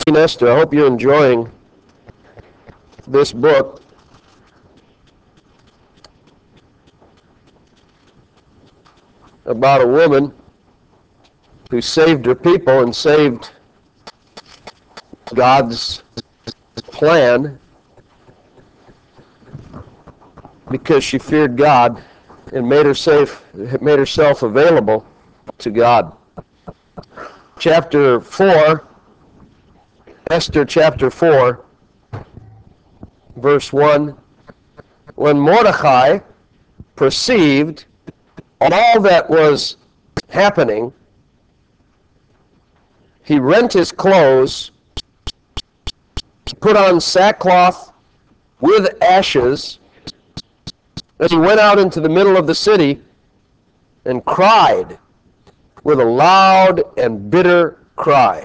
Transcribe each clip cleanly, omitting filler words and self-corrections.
Esther, I hope you're enjoying this book. About a woman who saved her people and saved God's plan because she feared God and made herself available to God. Chapter 4, Esther chapter 4, verse 1. When Mordecai perceived all that was happening, he rent his clothes, put on sackcloth with ashes, as he went out into the middle of the city and cried with a loud and bitter cry.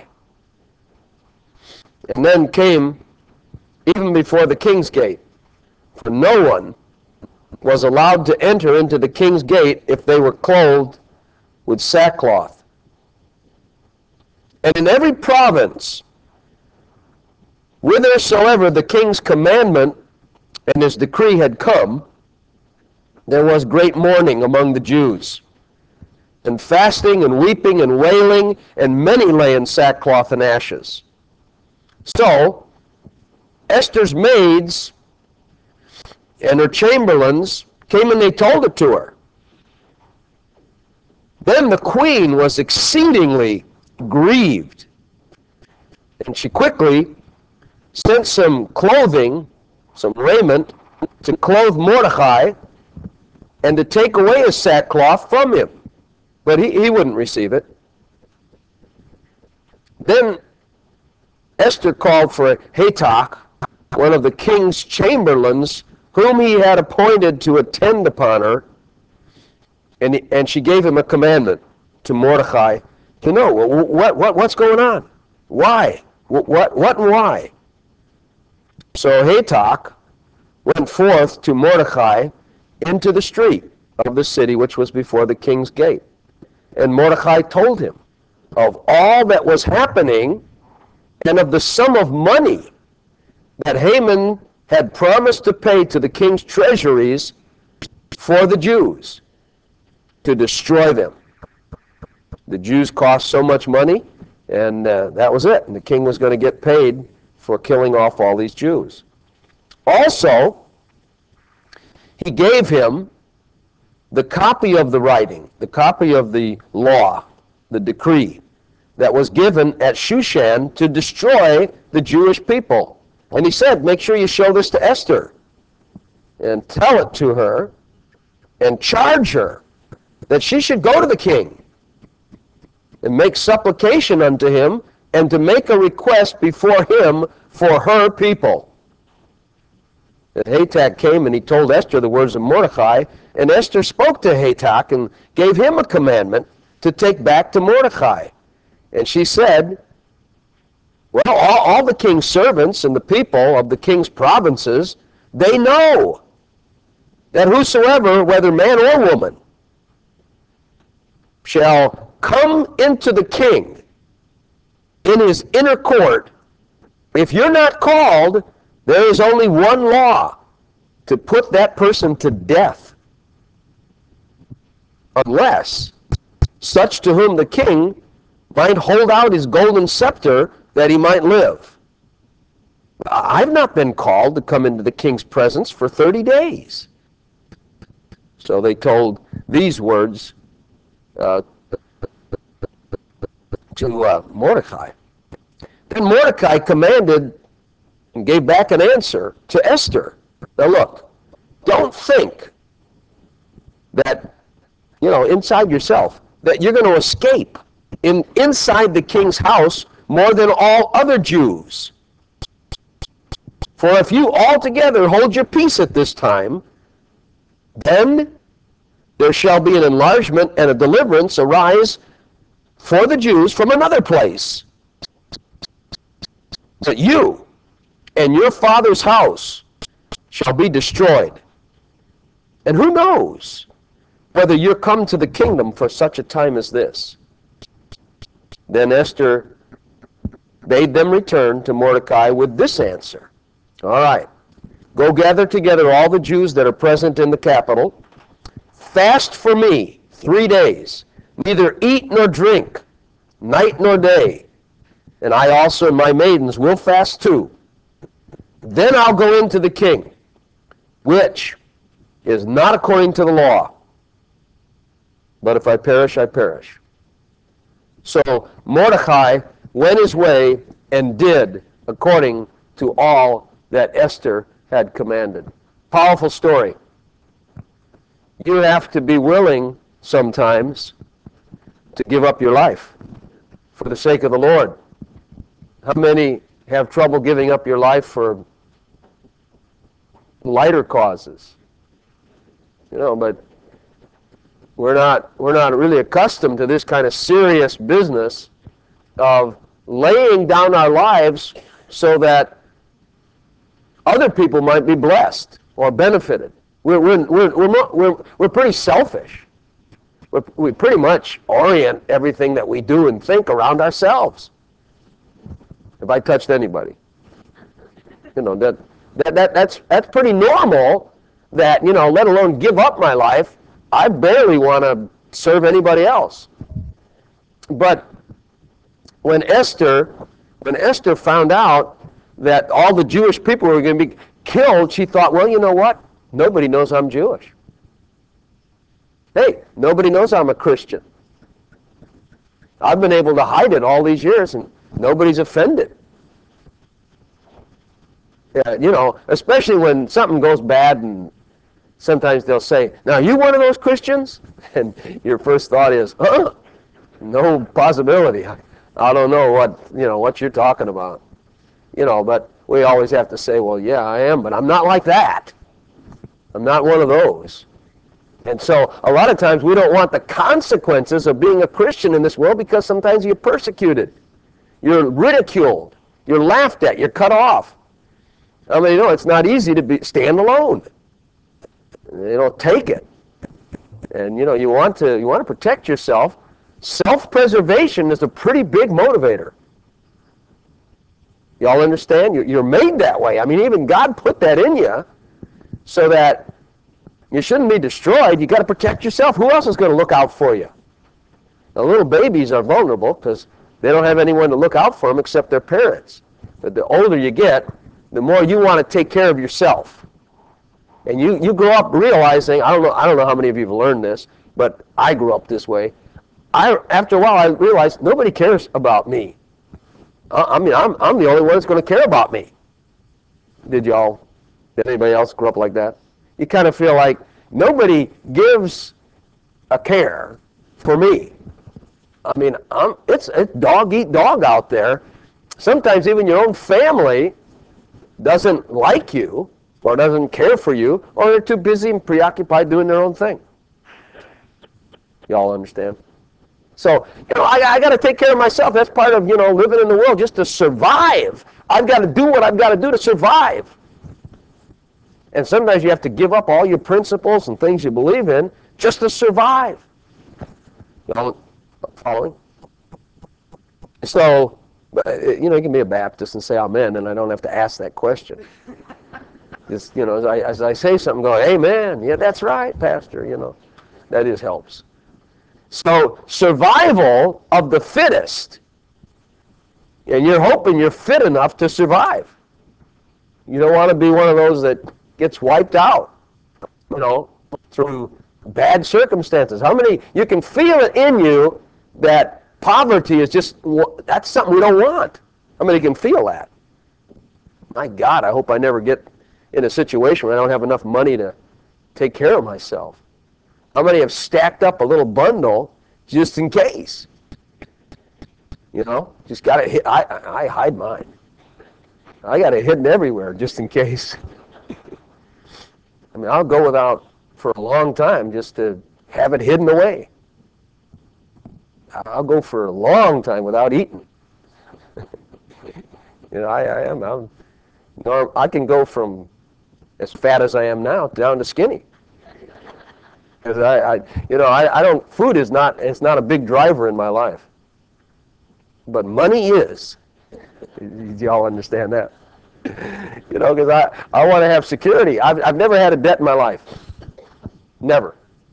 And then came even before the king's gate, for no one was allowed to enter into the king's gate if they were clothed with sackcloth. And in every province, whithersoever the king's commandment and his decree had come, there was great mourning among the Jews, and fasting and weeping and wailing, and many lay in sackcloth and ashes. So Esther's maids and her chamberlains came and they told it to her. Then the queen was exceedingly grieved, and she quickly sent some clothing, some raiment, to clothe Mordecai and to take away his sackcloth from him. But he wouldn't receive it. Then Esther called for Hatach, one of the king's chamberlains, whom he had appointed to attend upon her, and she gave him a commandment to Mordecai to know what's going on, why, what and why. So Hatach went forth to Mordecai into the street of the city which was before the king's gate, and Mordecai told him of all that was happening and of the sum of money that Haman had promised to pay to the king's treasuries for the Jews to destroy them. The Jews cost so much money, and that was it. And the king was going to get paid for killing off all these Jews. Also, he gave him the copy of the writing, the copy of the law, the decree that was given at Shushan to destroy the Jewish people. And he said, make sure you show this to Esther and tell it to her and charge her that she should go to the king and make supplication unto him and to make a request before him for her people. And Hatach came and he told Esther the words of Mordecai, and Esther spoke to Hatach and gave him a commandment to take back to Mordecai. And she said, well, all the king's servants and the people of the king's provinces, they know that whosoever, whether man or woman, shall come into the king in his inner court, if you're not called, there is only one law, to put that person to death, unless such to whom the king might hold out his golden scepter that he might live. I've not been called to come into the king's presence for 30 days. So they told these words to Mordecai. Then Mordecai commanded and gave back an answer to Esther. Now look, don't think that, inside yourself, that you're going to escape inside the king's house more than all other Jews. For if you altogether hold your peace at this time, then there shall be an enlargement and a deliverance arise for the Jews from another place. That you and your father's house shall be destroyed. And who knows whether you're come to the kingdom for such a time as this? Then Esther bade them return to Mordecai with this answer. All right. Go gather together all the Jews that are present in the capital. Fast for me 3 days. Neither eat nor drink, night nor day. And I also and my maidens will fast too. Then I'll go into the king, which is not according to the law. But if I perish, I perish. So Mordecai went his way and did according to all that Esther had commanded. Powerful story. You have to be willing sometimes to give up your life for the sake of the Lord. How many have trouble giving up your life for lighter causes? But we're not really accustomed to this kind of serious business of laying down our lives so that other people might be blessed or benefited. We're pretty selfish. We pretty much orient everything that we do and think around ourselves. If I touched anybody, that's pretty normal. That let alone give up my life. I barely want to serve anybody else. But when Esther found out that all the Jewish people were going to be killed, she thought, well, you know what? Nobody knows I'm Jewish. Hey, nobody knows I'm a Christian. I've been able to hide it all these years, and nobody's offended. Especially when something goes bad, and sometimes they'll say, now, are you one of those Christians? And your first thought is, no possibility. I don't know what you're talking about. But we always have to say, well, yeah, I am, but I'm not like that. I'm not one of those. And so a lot of times we don't want the consequences of being a Christian in this world because sometimes you're persecuted. You're ridiculed. You're laughed at. You're cut off. I mean, it's not easy to stand alone. Take it. And, you want to protect yourself. Self-preservation is a pretty big motivator. Y'all understand? You're made that way. I mean, even God put that in you so that you shouldn't be destroyed. You got to protect yourself. Who else is going to look out for you? Now, little babies are vulnerable because they don't have anyone to look out for them except their parents. But the older you get, the more you want to take care of yourself. And you grow up realizing, I don't know how many of you have learned this, but I grew up this way. After a while, I realized nobody cares about me. I'm the only one that's going to care about me. Did anybody else grow up like that? You kind of feel like nobody gives a care for me. I mean, it's dog eat dog out there. Sometimes even your own family doesn't like you or doesn't care for you, or they're too busy and preoccupied doing their own thing. Y'all understand? So, I got to take care of myself. That's part of, living in the world just to survive. I've got to do what I've got to do to survive. And sometimes you have to give up all your principles and things you believe in just to survive. Following? So, you can be a Baptist and say amen, and I don't have to ask that question. Just, as I say something, go, amen. Yeah, that's right, Pastor. That helps. So, survival of the fittest. And you're hoping you're fit enough to survive. You don't want to be one of those that gets wiped out, through bad circumstances. How many, you can feel it in you that poverty is that's something we don't want. How many can feel that? My God, I hope I never get in a situation where I don't have enough money to take care of myself. How many have stacked up a little bundle just in case? Just got it hit. I hide mine. I got it hidden everywhere just in case. I mean, I'll go without for a long time just to have it hidden away. I'll go for a long time without eating. I can go from as fat as I am now down to skinny. Because food is not a big driver in my life. But money is. Do y'all understand that? You know, because I want to have security. I've never had a debt in my life. Never.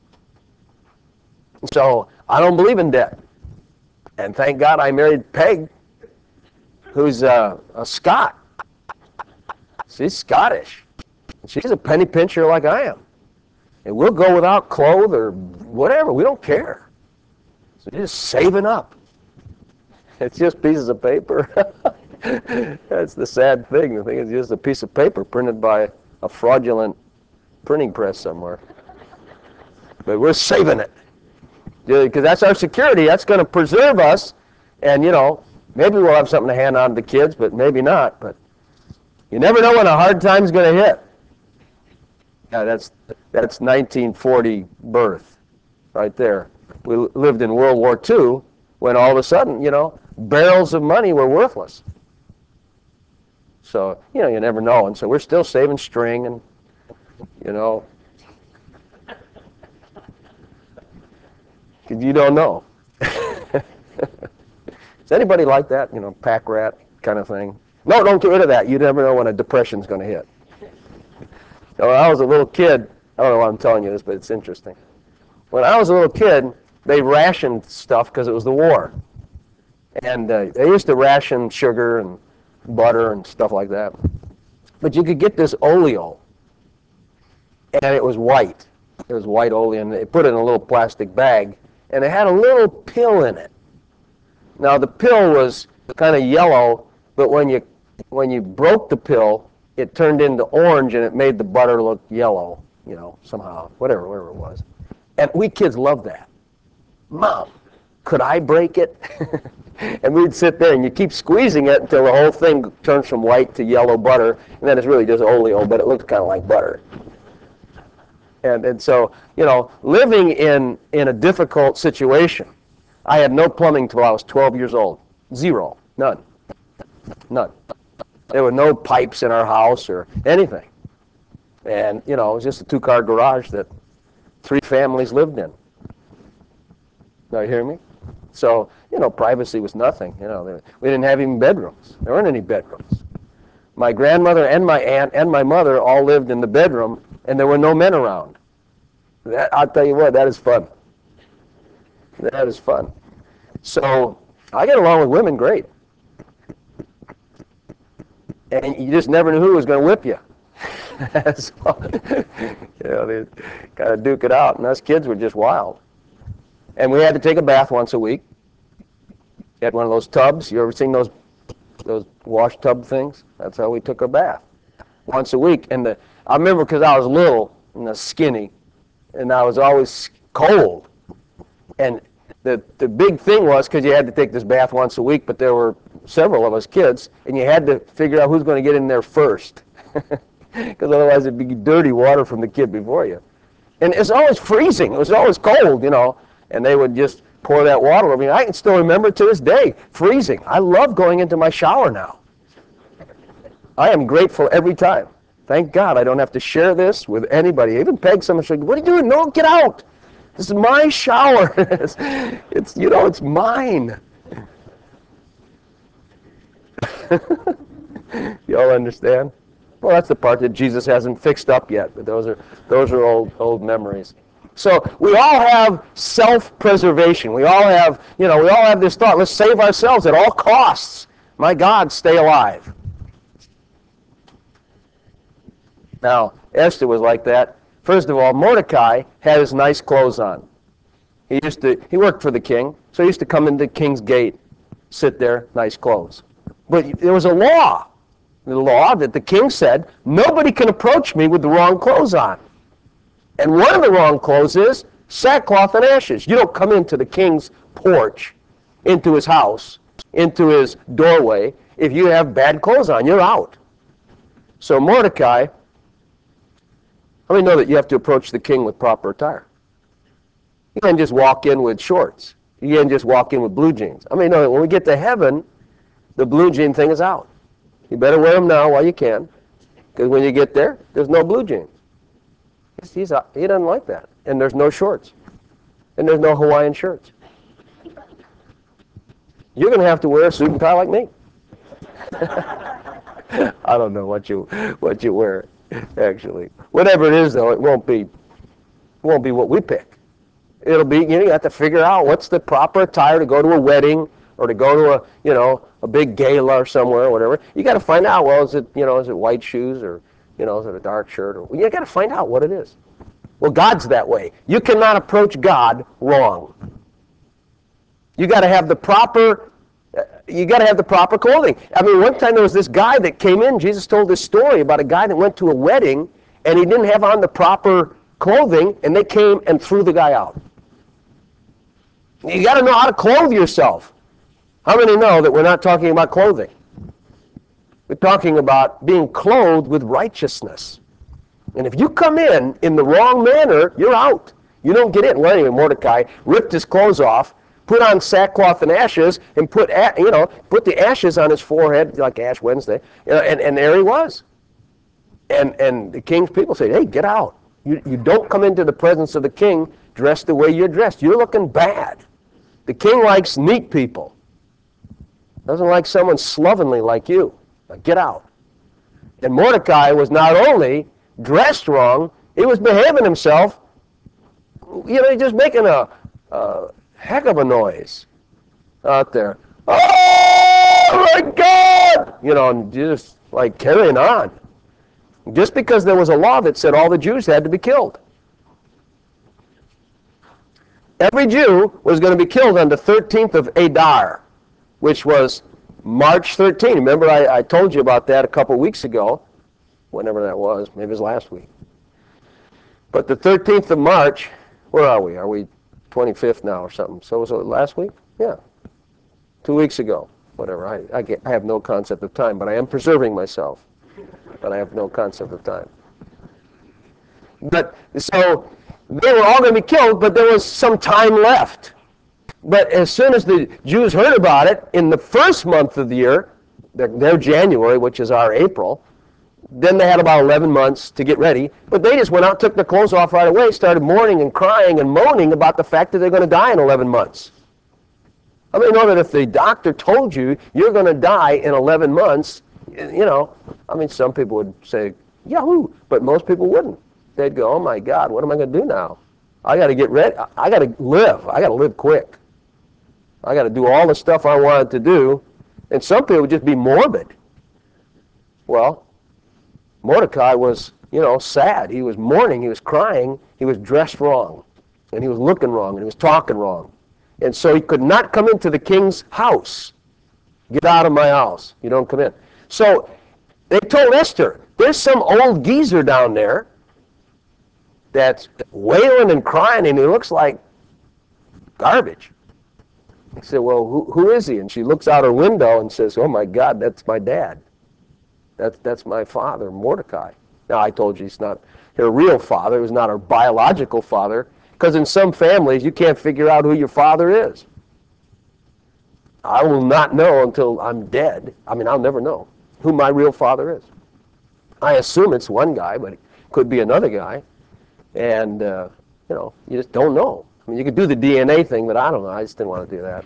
So I don't believe in debt. And thank God I married Peg, who's a Scot. She's Scottish. She's a penny pincher like I am. And we'll go without clothes or whatever. We don't care. So you're just saving up. It's just pieces of paper. That's the sad thing. The thing is just a piece of paper printed by a fraudulent printing press somewhere. But we're saving it. Because that's our security. That's going to preserve us. And, you know, maybe we'll have something to hand on to the kids, but maybe not. But you never know when a hard time's going to hit. Yeah, that's 1940 birth right there. We lived in World War II when all of a sudden, you know, barrels of money were worthless. So, you know, you never know. And so we're still saving string and, you know, because you don't know. Is anybody like that, you know, pack rat kind of thing? No, don't get rid of that. You never know when a depression's going to hit. When I was a little kid, I don't know why I'm telling you this, but it's interesting. When I was a little kid, they rationed stuff because it was the war. And they used to ration sugar and butter and stuff like that. But you could get this oleo, and it was white. It was white oleo, and they put it in a little plastic bag, and it had a little pill in it. Now, the pill was kind of yellow, but when you broke the pill, it turned into orange, and it made the butter look yellow, you know, somehow, whatever it was. And we kids loved that. Mom, could I break it? And we'd sit there, and you keep squeezing it until the whole thing turns from white to yellow butter, and then it's really just oleo, but it looks kind of like butter. And so, you know, living in a difficult situation, I had no plumbing till I was 12 years old. Zero. None. There were no pipes in our house or anything. And, you know, it was just a two-car garage that 3 families lived in. Now, you hear me? So, you know, privacy was nothing. You know, we didn't have even bedrooms. There weren't any bedrooms. My grandmother and my aunt and my mother all lived in the bedroom, and there were no men around. I'll tell you what, that is fun. That is fun. So I get along with women great. And you just never knew who was going to whip you. So, you know, they kind of duke it out, and us kids were just wild. And we had to take a bath once a week. You had one of those tubs. You ever seen those wash tub things? That's how we took our bath. Once a week. And I remember because I was little and skinny, and I was always cold. And the big thing was, because you had to take this bath once a week, but there were several of us kids, and you had to figure out who's going to get in there first. Because otherwise it'd be dirty water from the kid before you. And it's always freezing. It was always cold, you know, and they would just pour that water over me. I can still remember to this day, freezing. I love going into my shower now. I am grateful every time. Thank God I don't have to share this with anybody. Even Peg, someone said, "What are you doing? No, get out. This is my shower." It's you know, it's mine. You all understand? Well, that's the part that Jesus hasn't fixed up yet, but those are old memories. So we all have self-preservation. We all have this thought, let's save ourselves at all costs. My God, stay alive. Now, Esther was like that. First of all, Mordecai had his nice clothes on. He worked for the king, so he used to come into the king's gate, sit there, nice clothes. But there was a law. The law that the king said, nobody can approach me with the wrong clothes on. And one of the wrong clothes is sackcloth and ashes. You don't come into the king's porch, into his house, into his doorway, if you have bad clothes on. You're out. So Mordecai, how many know that you have to approach the king with proper attire? You can't just walk in with shorts. You can't just walk in with blue jeans. I mean, no, when we get to heaven, the blue jean thing is out. You better wear them now while you can, because when you get there, there's no blue jeans. He doesn't like that. And there's no shorts. And there's no Hawaiian shirts. You're going to have to wear a suit and tie like me. I don't know what you wear, actually. Whatever it is, though, it won't be what we pick. It'll be, you have to figure out what's the proper attire to go to a wedding or to go to a big gala or somewhere or whatever. You got to find out, well, is it white shoes or, is it a dark shirt? Or, you got to find out what it is. Well, God's that way. You cannot approach God wrong. You got to have the proper clothing. I mean, one time there was this guy that came in. Jesus told this story about a guy that went to a wedding and he didn't have on the proper clothing, and they came and threw the guy out. You got to know how to clothe yourself. How many know that we're not talking about clothing? We're talking about being clothed with righteousness. And if you come in the wrong manner, you're out. You don't get in. Well, anyway, Mordecai ripped his clothes off, put on sackcloth and ashes, and put the ashes on his forehead like Ash Wednesday, and there he was. And the king's people say, hey, get out. You don't come into the presence of the king dressed the way you're dressed. You're looking bad. The king likes neat people. Doesn't like someone slovenly like you. Now get out. And Mordecai was not only dressed wrong, he was behaving himself. He's just making a heck of a noise out there. Oh my God! And just like carrying on. Just because there was a law that said all the Jews had to be killed. Every Jew was going to be killed on the 13th of Adar, which was March 13. Remember, I told you about that a couple weeks ago, whenever that was. Maybe it was last week. But the 13th of March, where are we? Are we 25th now or something? So was it last week? Yeah. 2 weeks ago. Whatever. I have no concept of time, but I am preserving myself. But I have no concept of time. But so they were all going to be killed, but there was some time left. But as soon as the Jews heard about it, in the first month of the year, their January, which is our April, then they had about 11 months to get ready. But they just went out, took their clothes off right away, started mourning and crying and moaning about the fact that they're going to die in 11 months. I mean, know that if the doctor told you you're going to die in 11 months, some people would say, yahoo, but most people wouldn't. They'd go, oh my God, what am I going to do now? I got to get ready. I got to live. I got to live quick. I got to do all the stuff I wanted to do. And some people would just be morbid. Well, Mordecai was, sad. He was mourning. He was crying. He was dressed wrong. And he was looking wrong. And he was talking wrong. And so he could not come into the king's house. Get out of my house. You don't come in. So they told Esther, there's some old geezer down there that's wailing and crying, and he looks like garbage. He said, well, who is he? And she looks out her window and says, oh my God, that's my dad. That's my father, Mordecai. Now, I told you he's not her real father. He was not her biological father, because in some families, you can't figure out who your father is. I will not know until I'm dead. I mean, I'll never know who my real father is. I assume it's one guy, but it could be another guy. And, you just don't know. I mean, you could do the DNA thing, but I don't know. I just didn't want to do that.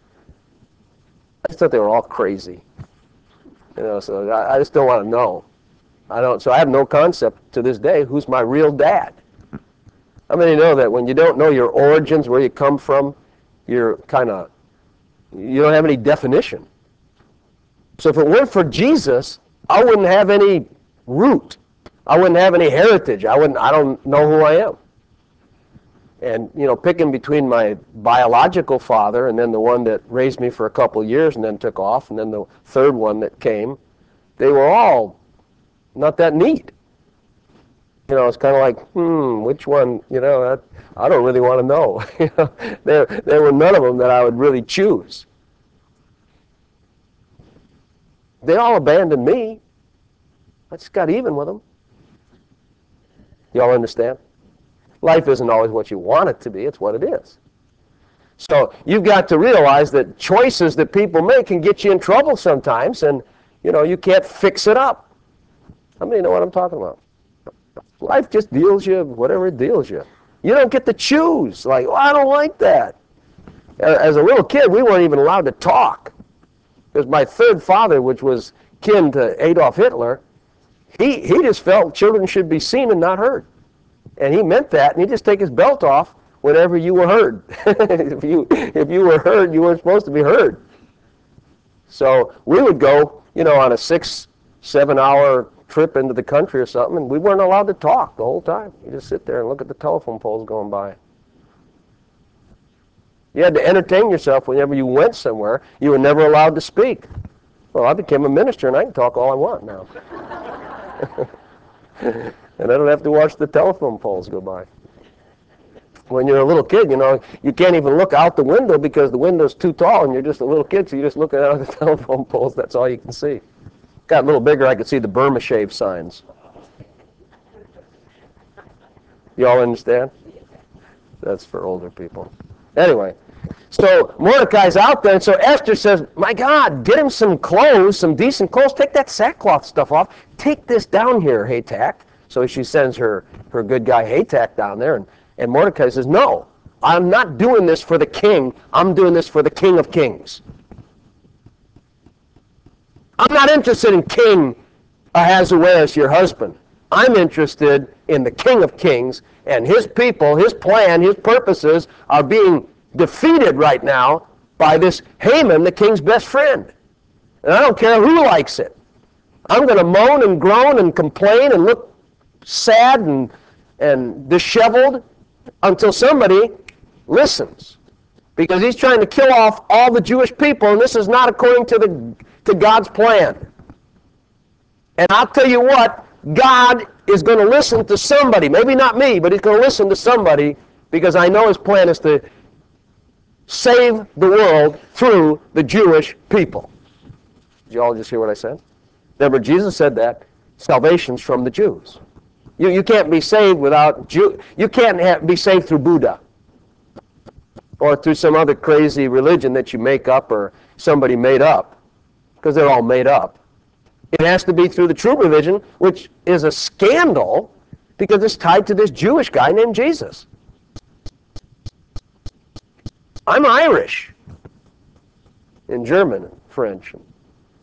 I just thought they were all crazy. So I just don't want to know. So I have no concept to this day who's my real dad. How many know that when you don't know your origins, where you come from, you don't have any definition. So if it weren't for Jesus, I wouldn't have any root. I wouldn't have any heritage. I don't know who I am. And, picking between my biological father and then the one that raised me for a couple years and then took off, and then the third one that came, they were all not that neat. It's kind of like, which one, I don't really want to know. There were none of them that I would really choose. They all abandoned me. I just got even with them. Y'all understand? Life isn't always what you want it to be, it's what it is. So you've got to realize that choices that people make can get you in trouble sometimes, and you can't fix it up. How many know what I'm talking about? Life just deals you whatever it deals you. You don't get to choose. Like, I don't like that. As a little kid, we weren't even allowed to talk. Because my third father, which was kin to Adolf Hitler, he just felt children should be seen and not heard. And he meant that, and he'd just take his belt off whenever you were heard. if you were heard, you weren't supposed to be heard. So we would go, on a 6-7 hour trip into the country or something, and we weren't allowed to talk the whole time. You just sit there and look at the telephone poles going by. You had to entertain yourself whenever you went somewhere. You were never allowed to speak. Well, I became a minister, and I can talk all I want now. And I don't have to watch the telephone poles go by. When you're a little kid, you can't even look out the window because the window's too tall, and you're just a little kid, so you're just looking out at the telephone poles. That's all you can see. Got a little bigger, I could see the Burma Shave signs. You all understand? That's for older people. Anyway, so Mordecai's out there, and so Esther says, my God, get him some clothes, some decent clothes. Take that sackcloth stuff off. Take this down here, Hatak. So she sends her good guy Hatak down there, and Mordecai says, no, I'm not doing this for the king. I'm doing this for the King of Kings. I'm not interested in King Ahasuerus, your husband. I'm interested in the King of Kings, and his people, his plan, his purposes are being defeated right now by this Haman, the king's best friend. And I don't care who likes it. I'm going to moan and groan and complain and look sad and disheveled until somebody listens. Because he's trying to kill off all the Jewish people, and this is not according to God's plan. And I'll tell you what, God is going to listen to somebody. Maybe not me, but he's going to listen to somebody, because I know his plan is to save the world through the Jewish people. Did you all just hear what I said? Remember, Jesus said that salvation's from the Jews. You can't be saved without you can't be saved through Buddha or through some other crazy religion that you make up or somebody made up, because they're all made up. It has to be through the true religion, which is a scandal because it's tied to this Jewish guy named Jesus. I'm Irish, and German, and French, and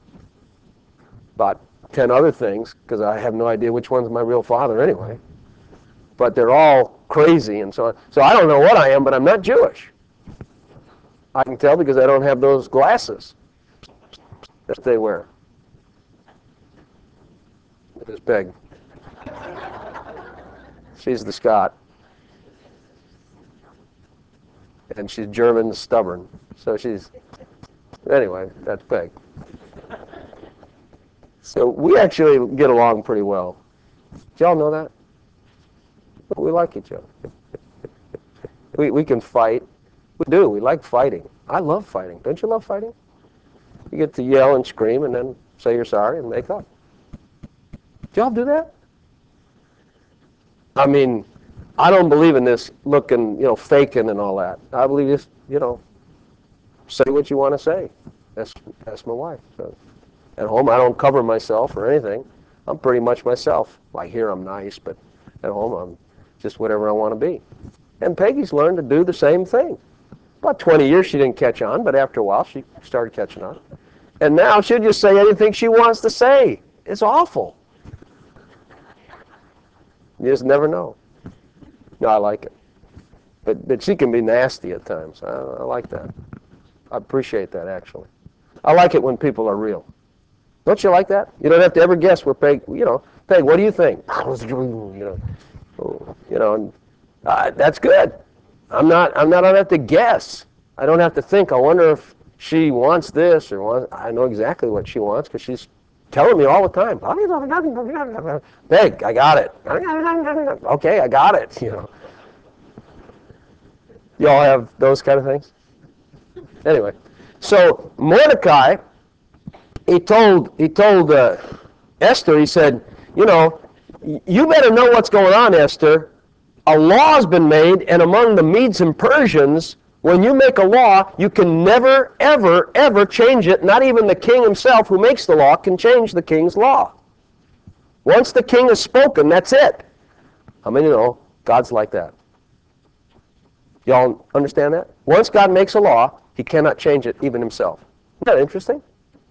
about 10 other things, because I have no idea which one's my real father anyway. But they're all crazy and so on. So I don't know what I am, but I'm not Jewish. I can tell because I don't have those glasses that they wear. There's Peg. She's the Scot. And she's German and stubborn. So she's, anyway, that's Peg. So we actually get along pretty well. Did y'all know that? We like each other. We can fight. We do. We like fighting. I love fighting. Don't you love fighting? You get to yell and scream and then say you're sorry and make up. Do y'all do that? I mean, I don't believe in this looking, faking and all that. I believe just, say what you want to say. That's my wife. So at home, I don't cover myself or anything. I'm pretty much myself. Like here, I'm nice, but at home, I'm just whatever I want to be. And Peggy's learned to do the same thing. About 20 years, she didn't catch on, but after a while, she started catching on. And now she'll just say anything she wants to say. It's awful. You just never know. No, I like it. But she can be nasty at times. I like that. I appreciate that, actually. I like it when people are real. Don't you like that? You don't have to ever guess where Peg, Peg, what do you think? That's good. I don't have to guess. I don't have to think. I wonder if she wants this or I know exactly what she wants because she's telling me all the time. Peg, I got it. Okay, I got it. You all have those kind of things? Anyway, so Mordecai, he told Esther, he said, you better know what's going on, Esther. A law has been made, and among the Medes and Persians, when you make a law, you can never, ever, ever change it. Not even the king himself who makes the law can change the king's law. Once the king has spoken, that's it. How many know God's like that? Y'all understand that? Once God makes a law, he cannot change it even himself. Isn't that interesting?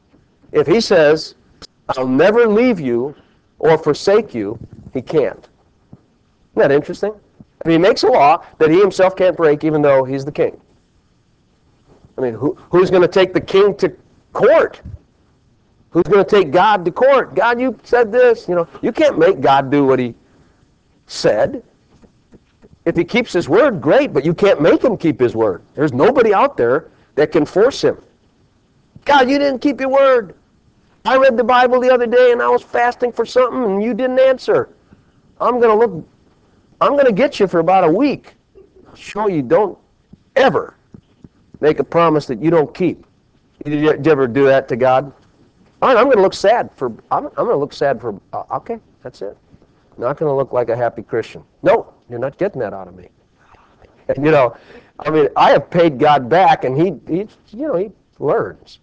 If he says, I'll never leave you or forsake you, he can't. Isn't that interesting? I mean, he makes a law that he himself can't break even though he's the king. I mean, who's going to take the king to court? Who's going to take God to court? God, you said this. You can't make God do what he said. If he keeps his word, great, but you can't make him keep his word. There's nobody out there that can force him. God, you didn't keep your word. I read the Bible the other day and I was fasting for something and you didn't answer. I'm going to get you for about a week. I'll show you don't ever make a promise that you don't keep. Did you ever do that to God? All right, I'm going to look sad for, okay, that's it. Not going to look like a happy Christian. No, you're not getting that out of me. And, I have paid God back and he learns.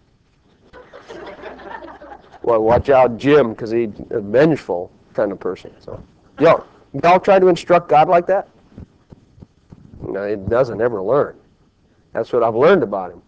Well, watch out, Jim, because he's a vengeful kind of person. So, y'all try to instruct God like that? No, he doesn't ever learn. That's what I've learned about him.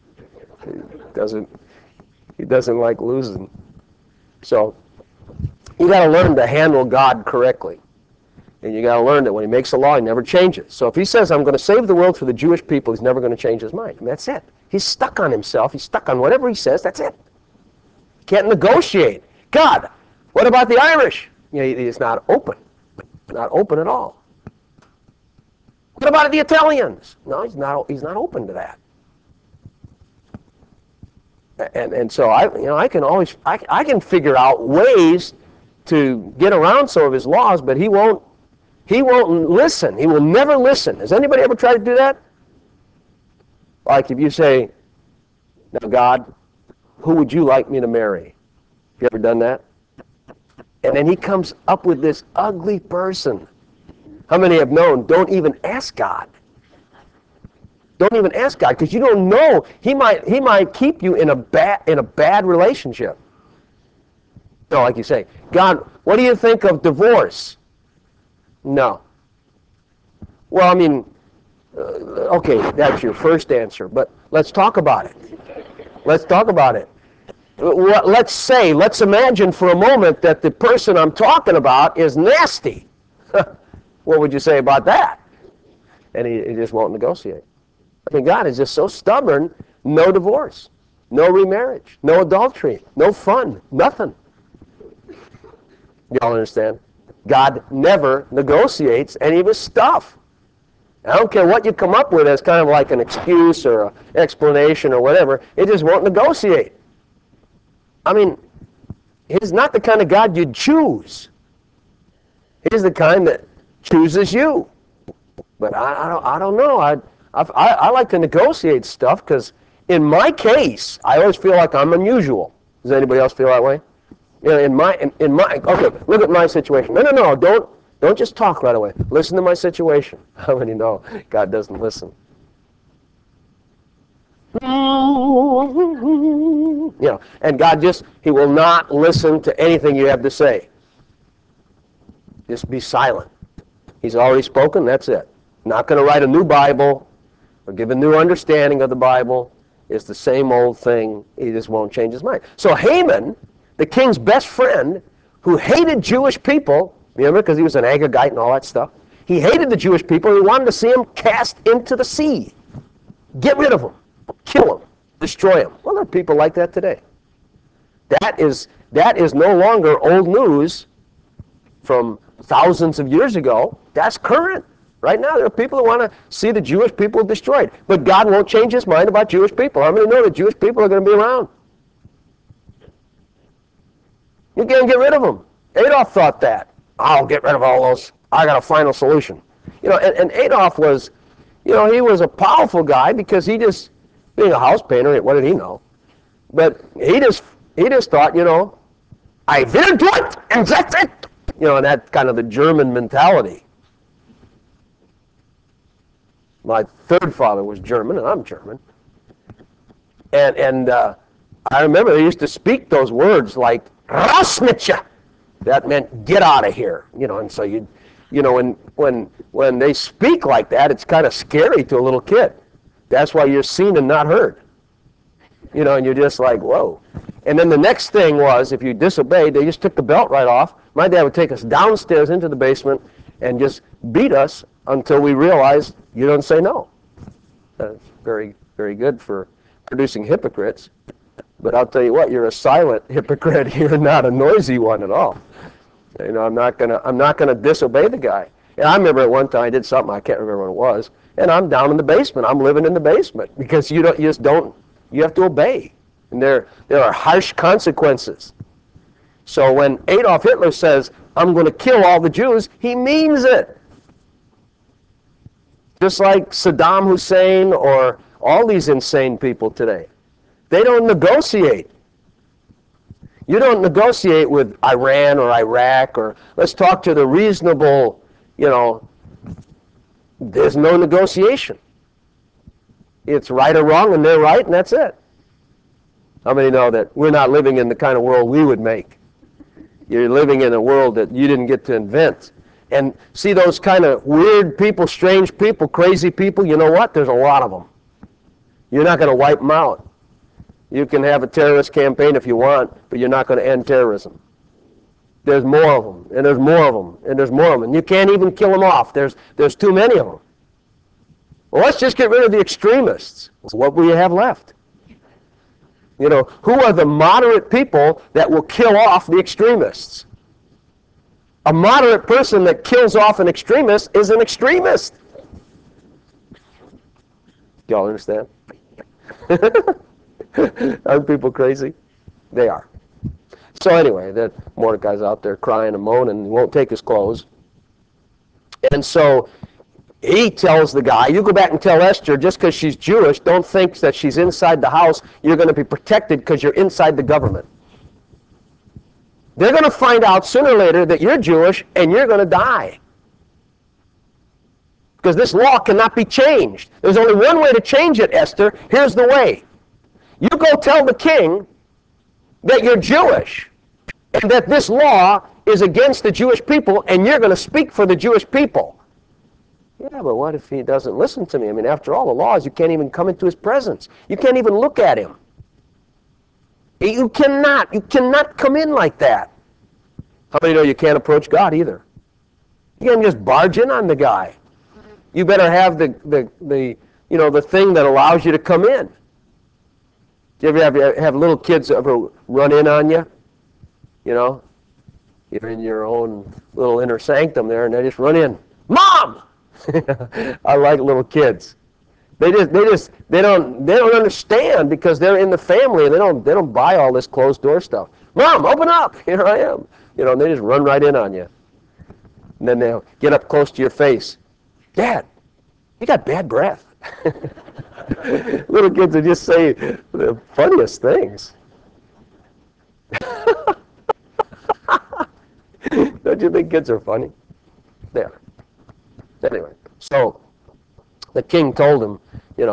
He doesn't like losing. So, you got to learn to handle God correctly. And you got to learn that when he makes a law, he never changes. So if he says, I'm going to save the world for the Jewish people, he's never going to change his mind. I mean, that's it. He's stuck on himself. He's stuck on whatever he says. That's it. He can't negotiate. God, what about the Irish? He's not open. Not open at all. What about the Italians? No, he's not open to that. And so I can figure out ways to get around some of his laws, but he won't listen. He will never listen. Has anybody ever tried to do that? Like if you say, now God, who would you like me to marry? Have you ever done that? And then he comes up with this ugly person. How many have known, don't even ask God. Don't even ask God, because you don't know. He might keep you in a bad relationship. No, like you say, God, what do you think of divorce? No. Well, I mean, okay, that's your first answer, but let's talk about it. Let's talk about it. Let's imagine for a moment that the person I'm talking about is nasty. What would you say about that? And he just won't negotiate. I mean, God is just so stubborn, no divorce, no remarriage, no adultery, no fun, nothing. Y'all understand? God never negotiates any of his stuff. I don't care what you come up with as kind of like an excuse or an explanation or whatever, it just won't negotiate. I mean, he's not the kind of God you'd choose. He's the kind that chooses you. But I don't know. I like to negotiate stuff because in my case, I always feel like I'm unusual. Does anybody else feel that way? In my okay, look at my situation. No, don't just talk right away. Listen to my situation. How many know God doesn't listen? And God he will not listen to anything you have to say. Just be silent. He's already spoken, that's it. Not going to write a new Bible or give a new understanding of the Bible. It's the same old thing. He just won't change his mind. So Haman, the king's best friend, who hated Jewish people, remember, because he was an Agagite and all that stuff, he hated the Jewish people. He wanted to see them cast into the sea. Get rid of them. Kill them. Destroy them. Well, there are people like that today. That is no longer old news from thousands of years ago. That's current. Right now, there are people who want to see the Jewish people destroyed. But God won't change his mind about Jewish people. How many know that Jewish people are going to be around? You can't get rid of them. Adolf thought that. I'll get rid of all those. I got a final solution. And Adolf was, he was a powerful guy because he just, being a house painter, what did he know? But he just thought, I will do it, and that's it. And that's kind of the German mentality. My third father was German, and I'm German. And I remember they used to speak those words like "raus mit ya." That meant get out of here. And so when they speak like that, it's kind of scary to a little kid. That's why you're seen and not heard. And you're just like, whoa. And then the next thing was, if you disobeyed, they just took the belt right off. My dad would take us downstairs into the basement and just beat us until we realized you don't say no. That's very, very good for producing hypocrites. But I'll tell you what, you're a silent hypocrite. You're not a noisy one at all. You know, I'm not gonna disobey the guy. And I remember at one time I did something, I can't remember what it was, and I'm down in the basement. I'm living in the basement because you have to obey. And there are harsh consequences. So when Adolf Hitler says, I'm going to kill all the Jews, he means it. Just like Saddam Hussein or all these insane people today. They don't negotiate. You don't negotiate with Iran or Iraq, or let's talk to the reasonable, there's no negotiation. It's right or wrong, and they're right, and that's it. How many know that we're not living in the kind of world we would make? You're living in a world that you didn't get to invent. And see those kind of weird people, strange people, crazy people, you know what? There's a lot of them. You're not going to wipe them out. You can have a terrorist campaign if you want, but you're not going to end terrorism. There's more of them, and there's more of them, and there's more of them. And you can't even kill them off. There's too many of them. Well, let's just get rid of the extremists. What will you have left? Who are the moderate people that will kill off the extremists? A moderate person that kills off an extremist is an extremist. Y'all understand? Aren't people crazy? They are. So anyway, that Mordecai's out there crying and moaning, he won't take his clothes. And so he tells the guy, you go back and tell Esther, just because she's Jewish, don't think that she's inside the house, you're going to be protected because you're inside the government. They're going to find out sooner or later that you're Jewish and you're going to die. Because this law cannot be changed. There's only one way to change it, Esther. Here's the way. You go tell the king that you're Jewish and that this law is against the Jewish people and you're going to speak for the Jewish people. Yeah, but what if he doesn't listen to me? I mean, after all the laws, you can't even come into his presence. You can't even look at him. You cannot come in like that. How many know you can't approach God either? You can't just barge in on the guy. You better have the thing that allows you to come in. Do you ever have little kids ever run in on you? You're in your own little inner sanctum there, and they just run in. Mom! I like little kids. They don't understand because they're in the family and they don't buy all this closed door stuff. Mom, open up! Here I am. And they just run right in on you. And then they'll get up close to your face. Dad, you got bad breath. Little kids will just say the funniest things. Don't you think kids are funny? They are. Anyway, so the king told him, you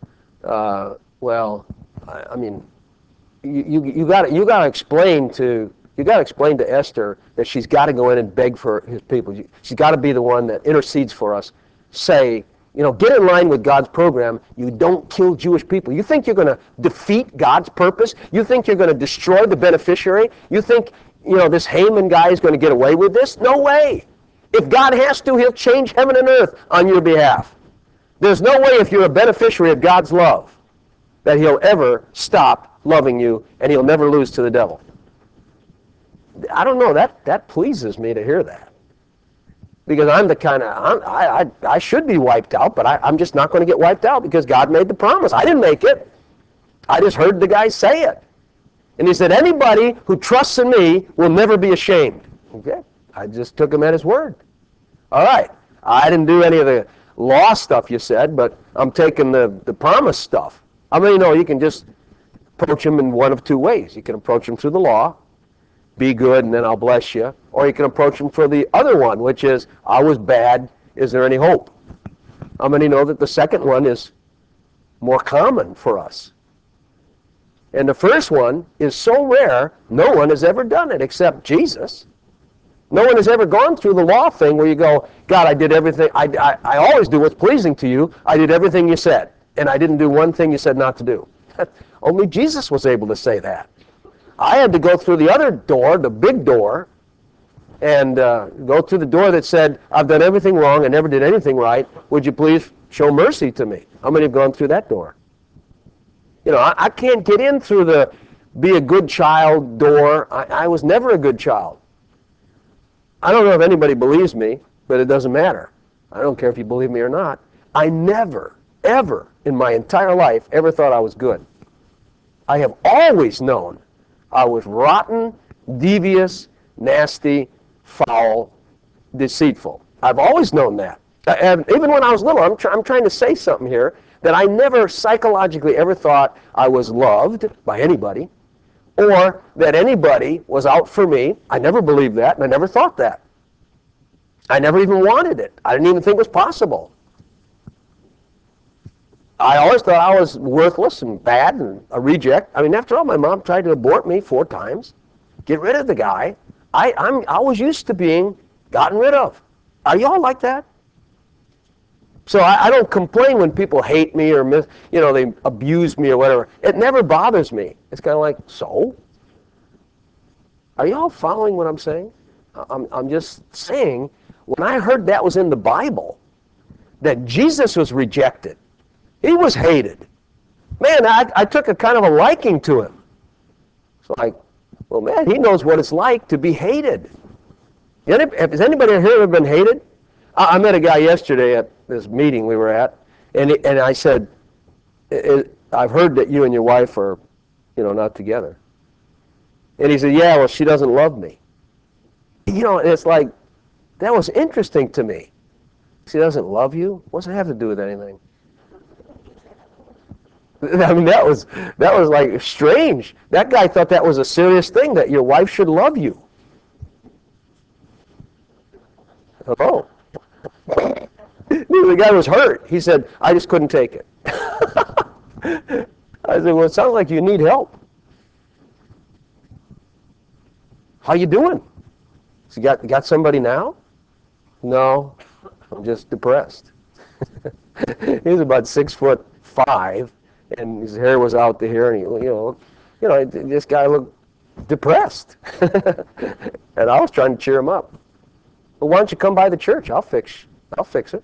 got to explain to Esther that she's got to go in and beg for his people. She's got to be the one that intercedes for us. Say, get in line with God's program. You don't kill Jewish people. You think you're going to defeat God's purpose? You think you're going to destroy the beneficiary? You think, this Haman guy is going to get away with this? No way. If God has to, he'll change heaven and earth on your behalf. There's no way if you're a beneficiary of God's love that he'll ever stop loving you and he'll never lose to the devil. I don't know, that pleases me to hear that. Because I'm the kind of, I should be wiped out, but I'm just not going to get wiped out because God made the promise. I didn't make it. I just heard the guy say it. And he said, anybody who trusts in me will never be ashamed. Okay. I just took him at his word. All right. I didn't do any of the law stuff you said, but I'm taking the promise stuff. How many know you can just approach him in one of two ways? You can approach him through the law, be good, and then I'll bless you. Or you can approach him for the other one, which is, I was bad, is there any hope? How many know that the second one is more common for us? And the first one is so rare, no one has ever done it except Jesus. No one has ever gone through the law thing where you go, God, I did everything. I always do what's pleasing to you. I did everything you said, and I didn't do one thing you said not to do. Only Jesus was able to say that. I had to go through the other door, the big door, and go through the door that said, I've done everything wrong and never did anything right. Would you please show mercy to me? How many have gone through that door? You know, I can't get in through the be a good child door. I was never a good child. I don't know if anybody believes me, but it doesn't matter. I don't care if you believe me or not. I never, ever in my entire life ever thought I was good. I have always known I was rotten, devious, nasty, foul, deceitful. I've always known that. And even when I was little, I'm trying to say something here, that I never psychologically ever thought I was loved by anybody, or that anybody was out for me. I never believed that, and I never thought that. I never even wanted it. I didn't even think it was possible. I always thought I was worthless and bad and a reject. I mean, after all, my mom tried to abort me 4 times, get rid of the guy. I was used to being gotten rid of. Are you all like that? So I don't complain when people hate me or they abuse me or whatever. It never bothers me. It's kind of like, so? Are you all following what I'm saying? I'm just saying, when I heard that was in the Bible, that Jesus was rejected, he was hated. Man, I took a kind of a liking to him. It's like, well, man, he knows what it's like to be hated. Has anybody here ever been hated? I met a guy yesterday at this meeting we were at, and I said, I've heard that you and your wife are, not together. And he said, yeah, well, she doesn't love me. It's like, that was interesting to me. She doesn't love you? What's it have to do with anything? I mean, that was like strange. That guy thought that was a serious thing, that your wife should love you. Hello? The guy was hurt. He said, I just couldn't take it. I said, well, it sounds like you need help. How you doing? So you got somebody now? No, I'm just depressed. He was about 6'5", and his hair was out to here, and this guy looked depressed. And I was trying to cheer him up. Well, why don't you come by the church? I'll fix it.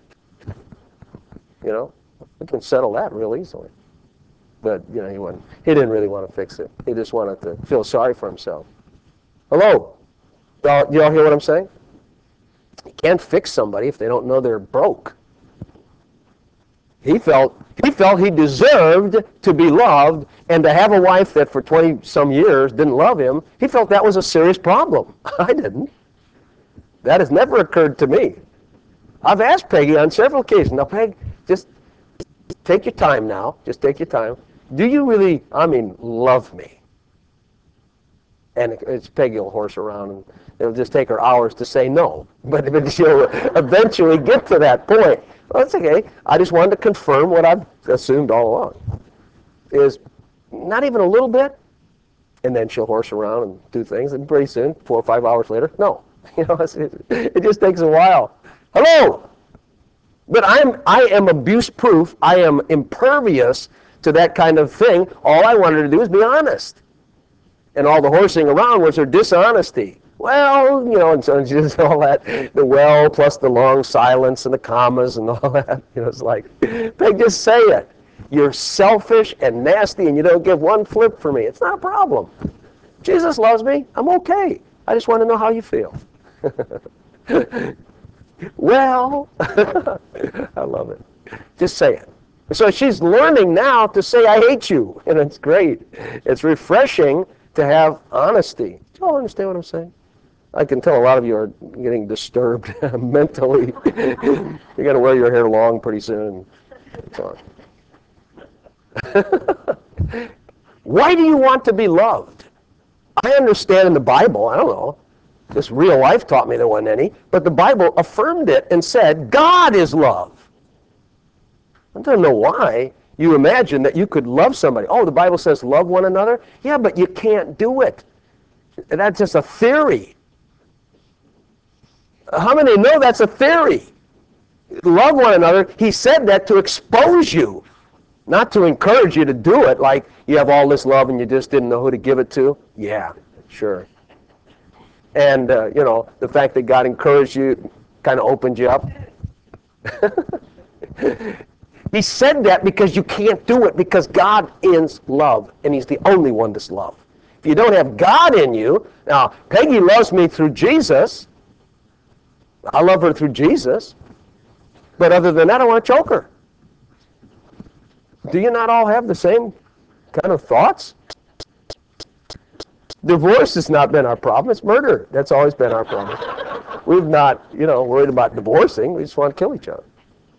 We can settle that real easily. But he didn't really want to fix it. He just wanted to feel sorry for himself. Hello? Do y'all hear what I'm saying? You can't fix somebody if they don't know they're broke. He felt he deserved to be loved, and to have a wife that for 20-some years didn't love him, he felt that was a serious problem. I didn't. That has never occurred to me. I've asked Peggy on several occasions, now Peg, just take your time now, just take your time. Do you really, love me? And Peggy will horse around, and it'll just take her hours to say no. But she'll eventually get to that point. Well, that's okay. I just wanted to confirm what I've assumed all along. Is not even a little bit, and then she'll horse around and do things, and pretty soon, 4 or 5 hours later, no. It just takes a while. Hello! But I am abuse-proof. I am impervious to that kind of thing. All I wanted to do was be honest. And all the horsing around was her dishonesty. Well, and so just all that, the well plus the long silence and the commas and all that. It's like, they just say it. You're selfish and nasty and you don't give one flip for me. It's not a problem. Jesus loves me. I'm okay. I just want to know how you feel. Well, I love it. Just say it. So she's learning now to say, I hate you. And it's great. It's refreshing to have honesty. Do you all understand what I'm saying? I can tell a lot of you are getting disturbed mentally. You're going to wear your hair long pretty soon. So. Why do you want to be loved? I understand in the Bible, I don't know, this real life taught me there wasn't any, but the Bible affirmed it and said, God is love. I don't know why you imagine that you could love somebody. Oh, the Bible says love one another? Yeah, but you can't do it. That's just a theory. How many know that's a theory? Love one another. He said that to expose you. Not to encourage you to do it, like you have all this love and you just didn't know who to give it to. Yeah, sure. And, the fact that God encouraged you kind of opened you up. He said that because you can't do it, because God is love, and He's the only one that's love. If you don't have God in you, now, Peggy loves me through Jesus. I love her through Jesus. But other than that, I want to choke her. Do you not all have the same kind of thoughts? Divorce has not been our problem. It's murder. That's always been our problem. We've not, worried about divorcing. We just want to kill each other.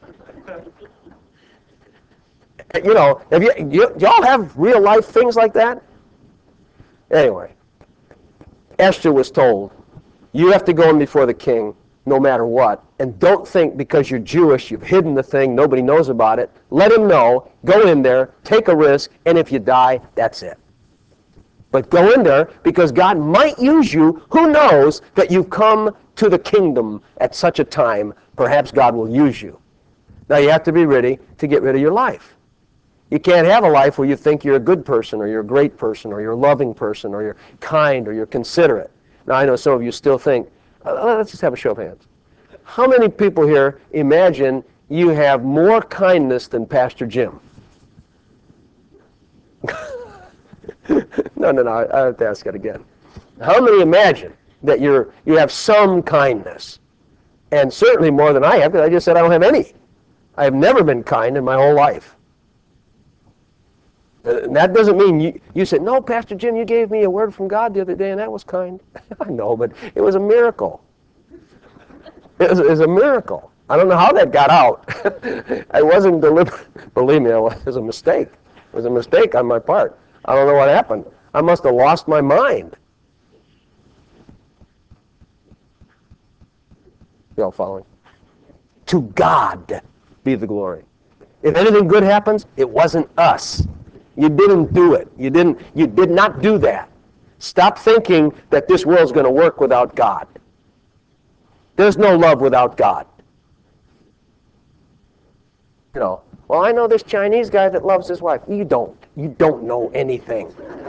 Have y'all have real life things like that? Anyway, Esther was told, you have to go in before the king no matter what. And don't think because you're Jewish, you've hidden the thing, nobody knows about it. Let him know, go in there, take a risk, and if you die, that's it. But go in there because God might use you. Who knows that you've come to the kingdom at such a time, perhaps God will use you. Now you have to be ready to get rid of your life. You can't have a life where you think you're a good person, or you're a great person, or you're a loving person, or you're kind, or you're considerate. Now I know some of you still think, let's just have a show of hands. How many people here imagine you have more kindness than Pastor Jim? No, I have to ask it again. How many imagine that you have some kindness? And certainly more than I have, because I just said I don't have any. I have never been kind in my whole life. And that doesn't mean you said, no, Pastor Jim, you gave me a word from God the other day, and that was kind. I know, but it was a miracle. It was a miracle. I don't know how that got out. I wasn't deliberate. Believe me, it was a mistake. It was a mistake on my part. I don't know what happened. I must have lost my mind. You all following? To God be the glory. If anything good happens, it wasn't us. You didn't do it. You did not do that. Stop thinking that this world's going to work without God. There's no love without God. Well, I know this Chinese guy that loves his wife. You don't. You don't know anything.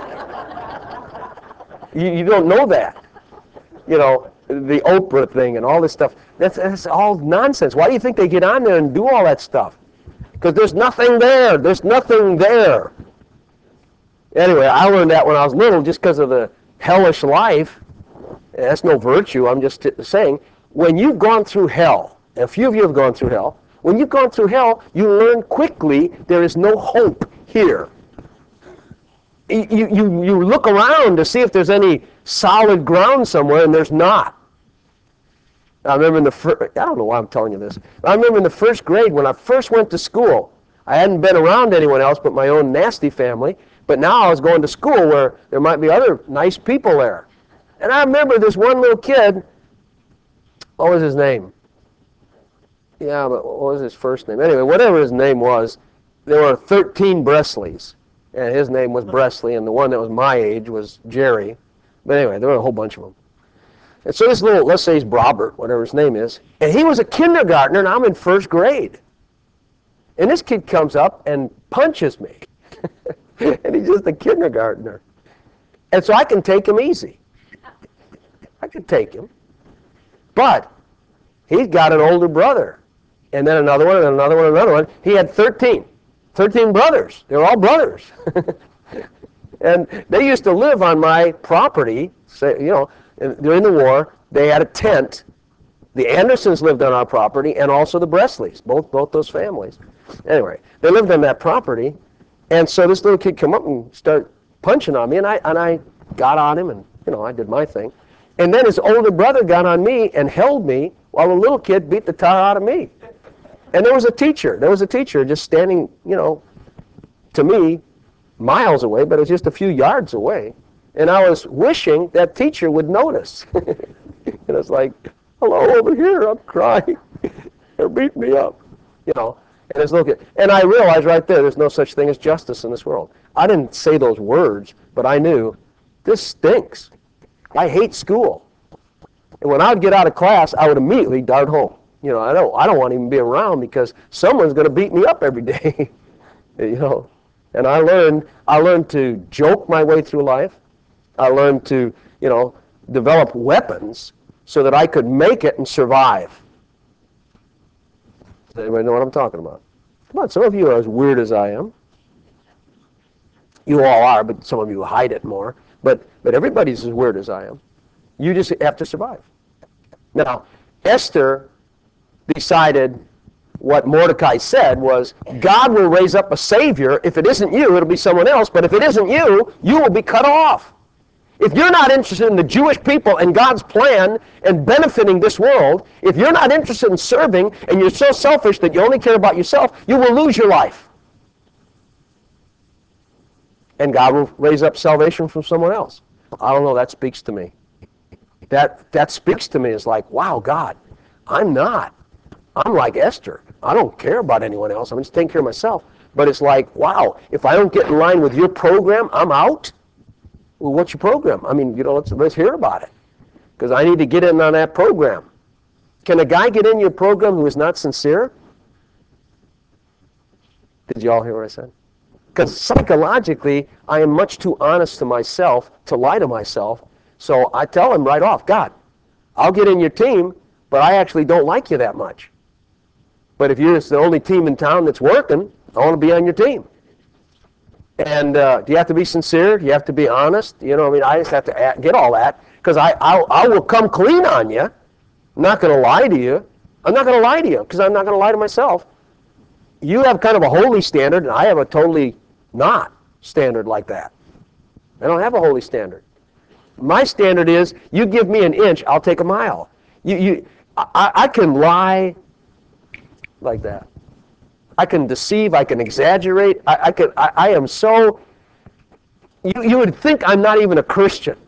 You don't know that. The Oprah thing and all this stuff. That's all nonsense. Why do you think they get on there and do all that stuff? Because there's nothing there. There's nothing there. Anyway, I learned that when I was little just because of the hellish life. That's no virtue. I'm just saying, when you've gone through hell, and a few of you have gone through hell, when you've gone through hell, you learn quickly there is no hope here. You look around to see if there's any solid ground somewhere, and there's not. I remember I don't know why I'm telling you this. I remember in the first grade when I first went to school, I hadn't been around anyone else but my own nasty family, but now I was going to school where there might be other nice people there. And I remember this one little kid, what was his name? Yeah, but what was his first name? Anyway, whatever his name was, there were 13 Bresleys, and his name was Bresley, and the one that was my age was Jerry. But anyway, there were a whole bunch of them. And so this little, let's say he's Robert, whatever his name is, and he was a kindergartner, and I'm in first grade. And this kid comes up and punches me. And he's just a kindergartner. And so I can take him easy. I could take him. But he's got an older brother. And then another one, and another one, and another one. He had 13 brothers. They were all brothers. And they used to live on my property. During the war, they had a tent. The Andersons lived on our property, and also the Bresleys, both those families. Anyway, they lived on that property, and so this little kid come up and started punching on me, and I got on him, and I did my thing. And then his older brother got on me and held me while the little kid beat the tar out of me. And there was a teacher just standing, to me, miles away, but it was just a few yards away. And I was wishing that teacher would notice. And it's like, hello, over here, I'm crying. They're beating me up. And this little kid. And I realized right there's no such thing as justice in this world. I didn't say those words, but I knew this stinks. I hate school. And when I would get out of class, I would immediately dart home. I don't want to even be around because someone's going to beat me up every day. You know, and I learned to joke my way through life. I learned to, develop weapons so that I could make it and survive. Does anybody know what I'm talking about? Come on, some of you are as weird as I am. You all are, but some of you hide it more. But everybody's as weird as I am. You just have to survive. Now, Esther decided what Mordecai said was, God will raise up a savior. If it isn't you, it'll be someone else. But if it isn't you, you will be cut off. If you're not interested in the Jewish people and God's plan and benefiting this world, if you're not interested in serving and you're so selfish that you only care about yourself, you will lose your life. And God will raise up salvation from someone else. I don't know, that speaks to me. That speaks to me as like, wow, God, I'm like Esther. I don't care about anyone else. I'm just taking care of myself. But it's like, wow, if I don't get in line with your program, I'm out. Well, what's your program? I mean, let's hear about it. Because I need to get in on that program. Can a guy get in your program who is not sincere? Did you all hear what I said? Because psychologically, I am much too honest to myself to lie to myself. So I tell him right off, God, I'll get in your team, but I actually don't like you that much. But if you're the only team in town that's working, I want to be on your team. And do you have to be sincere? Do you have to be honest? I just have to get all that. Because I will come clean on you. I'm not going to lie to you. I'm not going to lie to you because I'm not going to lie to myself. You have kind of a holy standard, and I have a totally not standard like that. I don't have a holy standard. My standard is, you give me an inch, I'll take a mile. I can lie like that. I can deceive, I can exaggerate. I am so, you would think I'm not even a Christian.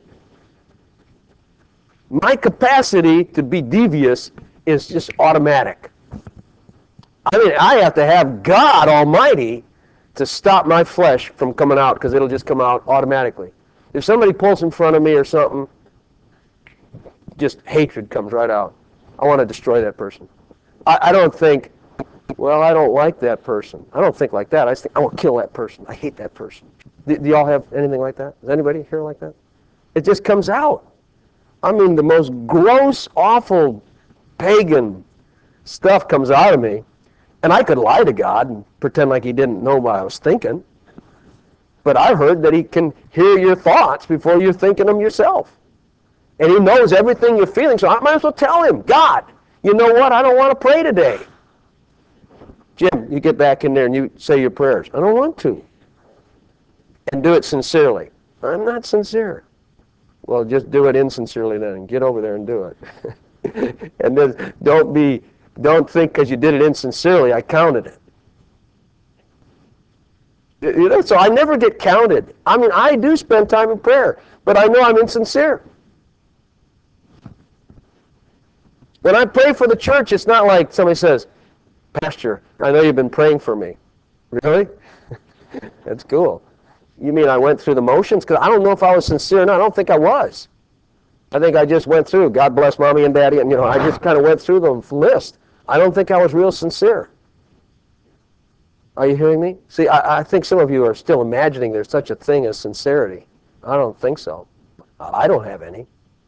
My capacity to be devious is just automatic. I mean, I have to have God Almighty to stop my flesh from coming out, because it'll just come out automatically. If somebody pulls in front of me or something, just hatred comes right out. I want to destroy that person. I don't think, well, I don't like that person. I don't think like that. I just think, I want to kill that person. I hate that person. Do y'all have anything like that? Does anybody here like that? It just comes out. I mean, the most gross, awful, pagan stuff comes out of me. And I could lie to God and pretend like he didn't know what I was thinking. But I've heard that he can hear your thoughts before you're thinking them yourself. And he knows everything you're feeling, so I might as well tell him, God, you know what? I don't want to pray today. Jim, you get back in there and you say your prayers. I don't want to. And do it sincerely. I'm not sincere. Well, just do it insincerely then. Get over there and do it. And then don't think because you did it insincerely, I counted it. So I never get counted. I mean, I do spend time in prayer, but I know I'm insincere. When I pray for the church, it's not like somebody says, Pastor, I know you've been praying for me. Really? That's cool. You mean I went through the motions? Because I don't know if I was sincere or not. I don't think I was. I think I just went through, God bless Mommy and Daddy, and I just kind of went through the list. I don't think I was real sincere. Are you hearing me? See, I think some of you are still imagining there's such a thing as sincerity. I don't think so. I don't have any.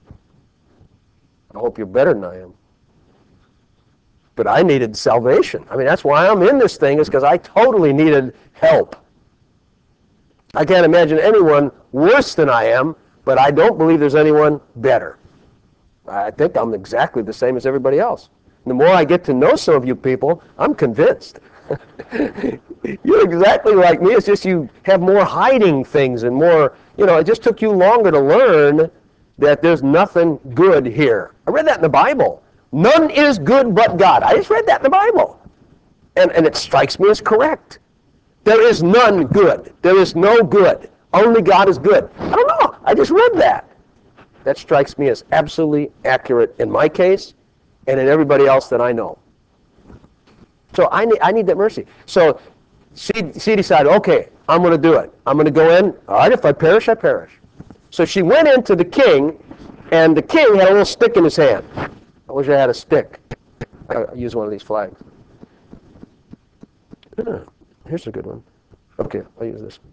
I hope you're better than I am. But I needed salvation. I mean, that's why I'm in this thing, is because I totally needed help. I can't imagine anyone worse than I am, but I don't believe there's anyone better. I think I'm exactly the same as everybody else. The more I get to know some of you people, I'm convinced. You're exactly like me. It's just you have more hiding things and more, it just took you longer to learn that there's nothing good here. I read that in the Bible. None is good but God. I just read that in the Bible. And it strikes me as correct. There is none good. There is no good. Only God is good. I don't know. I just read that. That strikes me as absolutely accurate in my case and in everybody else that I know. So I need that mercy. So she decided, okay, I'm going to do it. I'm going to go in. All right, if I perish, I perish. So she went into the king, and the king had a little stick in his hand. I wish I had a stick. I'll use one of these flags. Here's a good one. Okay, I'll use this.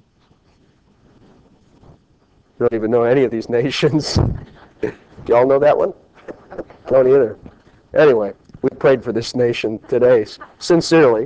I don't even know any of these nations. Do y'all know that one? I don't either. Anyway, we prayed for this nation today, sincerely.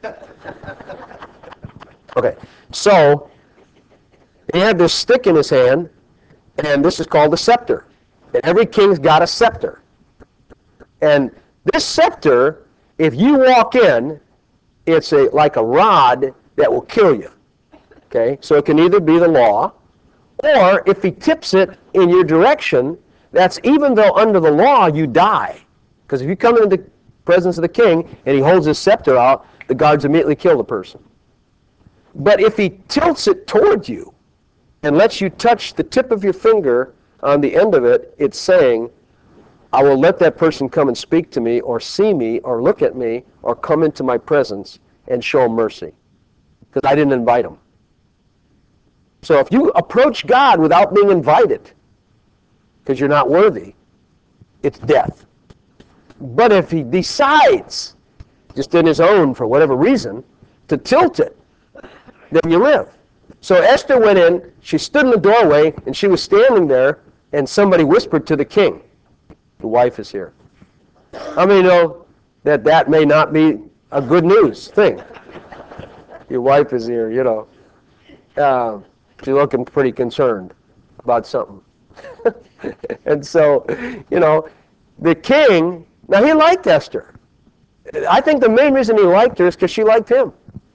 Okay, so he had this stick in his hand, and this is called a scepter. And every king's got a scepter. And this scepter, if you walk in, it's like a rod that will kill you. Okay, so it can either be the law, or if he tips it in your direction, that's even though under the law you die. Because if you come into the presence of the king and he holds his scepter out, the guards immediately kill the person. But if he tilts it toward you and lets you touch the tip of your finger on the end of it, it's saying, I will let that person come and speak to me or see me or look at me or come into my presence and show mercy. Because I didn't invite him. So if you approach God without being invited, because you're not worthy, it's death. But if he decides, just in his own, for whatever reason, to tilt it, then you live. So Esther went in, she stood in the doorway, and she was standing there, and somebody whispered to the king, "Your wife is here." How many know that that may not be a good news thing? Your wife is here, you know. She's looking pretty concerned about something. And so, you know, the king, now he liked Esther. I think the main reason he liked her is because she liked him.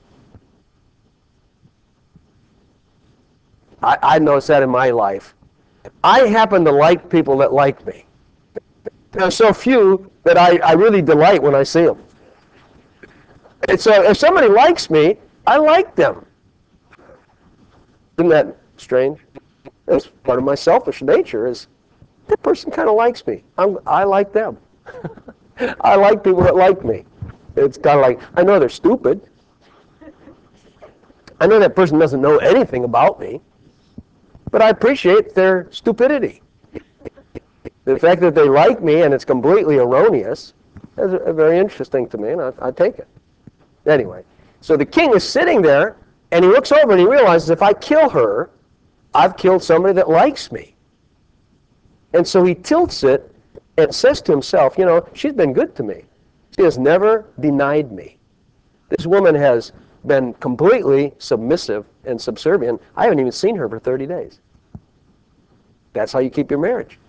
I noticed that in my life. I happen to like people that like me. There are so few that I really delight when I see them. And so if somebody likes me, I like them. Isn't that strange? That's part of my selfish nature is that person kind of likes me. I like them. I like people that like me. It's kind of like, I know they're stupid. I know that person doesn't know anything about me, but I appreciate their stupidity. The fact that they like me and it's completely erroneous is very interesting to me, and I take it. Anyway, so the king is sitting there, and he looks over and he realizes if I kill her, I've killed somebody that likes me. And so he tilts it and says to himself, you know, she's been good to me. She has never denied me. This woman has been completely submissive and subservient. I haven't even seen her for 30 days. That's how you keep your marriage.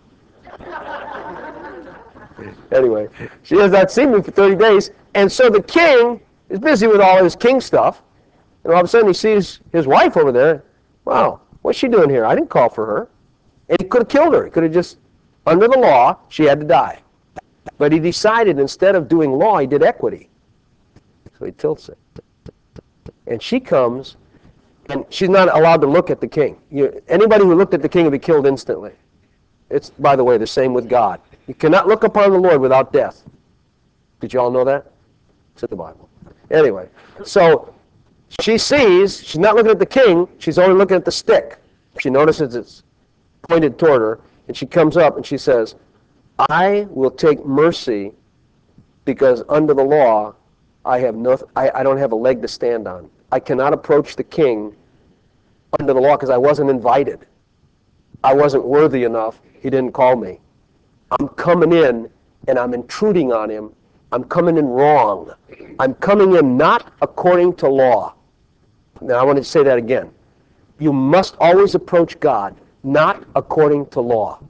Anyway, she has not seen me for 30 days, and so the king is busy with all his king stuff, and all of a sudden he sees his wife over there. Wow, what's she doing here? I didn't call for her. And he could have killed her. He could have just, under the law, she had to die. But he decided instead of doing law, he did equity. So he tilts it. And she comes, and she's not allowed to look at the king. Anybody who looked at the king will be killed instantly. It's, by the way, the same with God. You cannot look upon the Lord without death. Did you all know that? It's in the Bible. Anyway, so she sees, she's not looking at the king, she's only looking at the stick. She notices it's pointed toward her, and she comes up and she says, I will take mercy because under the law, I don't have a leg to stand on. I cannot approach the king under the law because I wasn't invited. I wasn't worthy enough. He didn't call me. I'm coming in and I'm intruding on him. I'm coming in wrong. I'm coming in not according to law. Now I want to say that again. You must always approach God not according to law.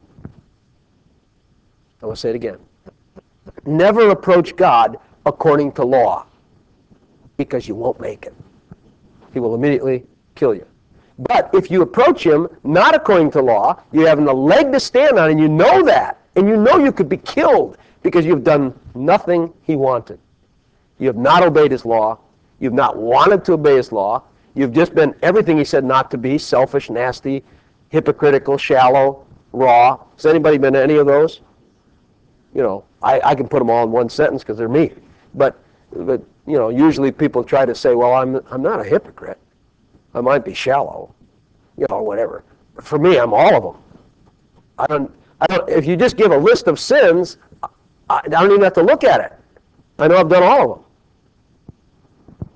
I want to say it again. Never approach God according to law because you won't make it. He will immediately kill you. But if you approach him not according to law, you have a leg to stand on, and you know that, and you know you could be killed because you've done nothing he wanted. You have not obeyed his law. You've not wanted to obey his law. You've just been everything he said not to be, selfish, nasty, hypocritical, shallow, raw. Has anybody been any of those? You know, I can put them all in one sentence because they're me. But you know, usually people try to say, well, I'm not a hypocrite. I might be shallow, you know, whatever. For me, I'm all of them. I don't. If you just give a list of sins, I don't even have to look at it. I know I've done all of them.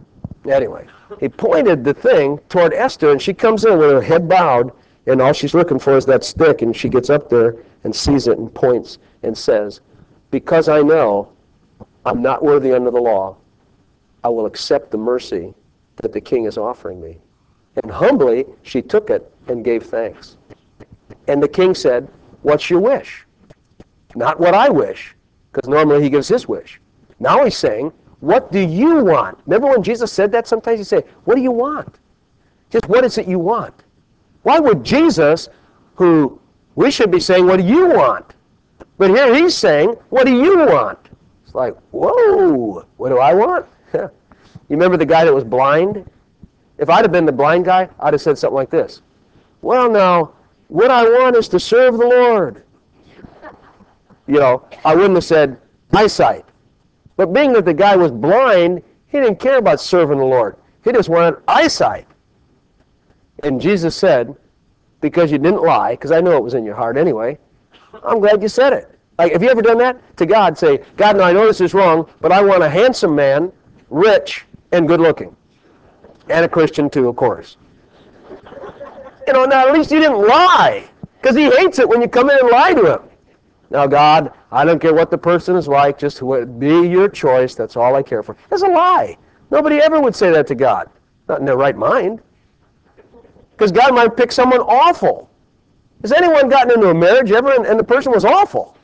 Anyway, he pointed the thing toward Esther, and she comes in with her head bowed, and all she's looking for is that stick, and she gets up there and sees it and points and says, because I know I'm not worthy under the law, I will accept the mercy that the king is offering me. And humbly, she took it and gave thanks. And the king said, what's your wish? Not what I wish, because normally he gives his wish. Now he's saying, what do you want? Remember when Jesus said that? Sometimes he say, what do you want? Just what is it you want? Why would Jesus, who we should be saying, what do you want? But here he's saying, what do you want? It's like, whoa, what do I want? You remember the guy that was blind? If I'd have been the blind guy, I'd have said something like this. Well, now, what I want is to serve the Lord. You know, I wouldn't have said eyesight. But being that the guy was blind, he didn't care about serving the Lord. He just wanted eyesight. And Jesus said, because you didn't lie, because I know it was in your heart anyway, I'm glad you said it. Like, have you ever done that? To God, say, God, now I know this is wrong, but I want a handsome man, rich, and good looking. And a Christian too, of course. You know, now at least you didn't lie, because he hates it when you come in and lie to him. Now, God, I don't care what the person is like, just be your choice, that's all I care for. That's a lie. Nobody ever would say that to God. Not in their right mind. Because God might pick someone awful. Has anyone gotten into a marriage ever and the person was awful?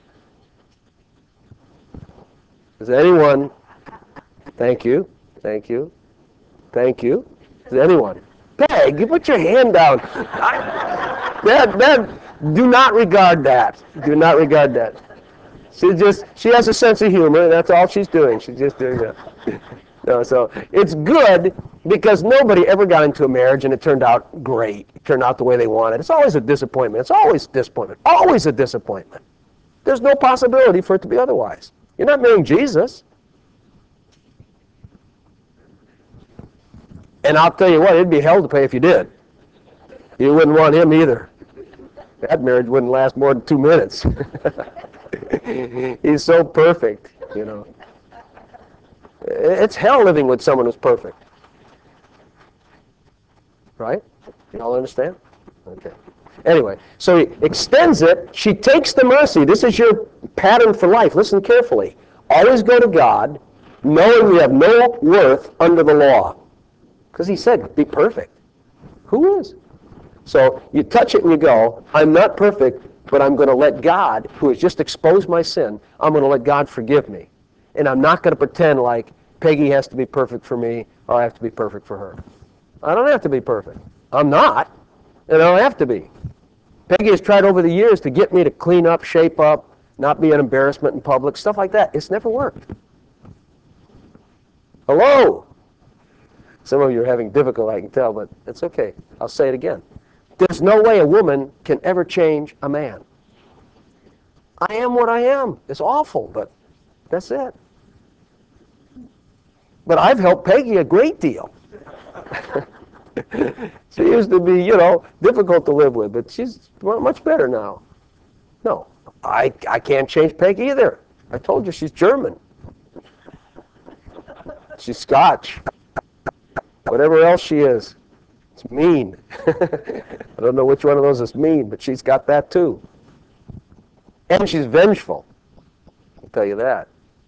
Has anyone? Thank you. Thank you. Thank you. Has anyone? Peg, you put your hand down. Do not regard that. Do not regard that. She has a sense of humor, and that's all she's doing. She's just doing that. No, so it's good because nobody ever got into a marriage and it turned out great. It turned out the way they wanted. It's always a disappointment. It's always disappointment. Always a disappointment. There's no possibility for it to be otherwise. You're not marrying Jesus. And I'll tell you what, it'd be hell to pay if you did. You wouldn't want him either. That marriage wouldn't last more than 2 minutes. He's so perfect, you know. It's hell living with someone who's perfect. Right? You all understand? Okay. Anyway, so he extends it. She takes the mercy. This is your pattern for life. Listen carefully. Always go to God, knowing you have no worth under the law. Because he said, be perfect. Who is? So you touch it and you go, I'm not perfect, but I'm going to let God, who has just exposed my sin, I'm going to let God forgive me. And I'm not going to pretend like Peggy has to be perfect for me or I have to be perfect for her. I don't have to be perfect. I'm not, and I don't have to be. Peggy has tried over the years to get me to clean up, shape up, not be an embarrassment in public, stuff like that. It's never worked. Hello? Some of you are having difficulty, I can tell, but it's okay. I'll say it again. There's no way a woman can ever change a man. I am what I am. It's awful, but that's it. But I've helped Peggy a great deal. She used to be, difficult to live with, but she's much better now. No, I can't change Peggy either. I told you she's German. She's Scotch. Whatever else she is. It's mean. I don't know which one of those is mean, but she's got that too. And she's vengeful. I'll tell you that.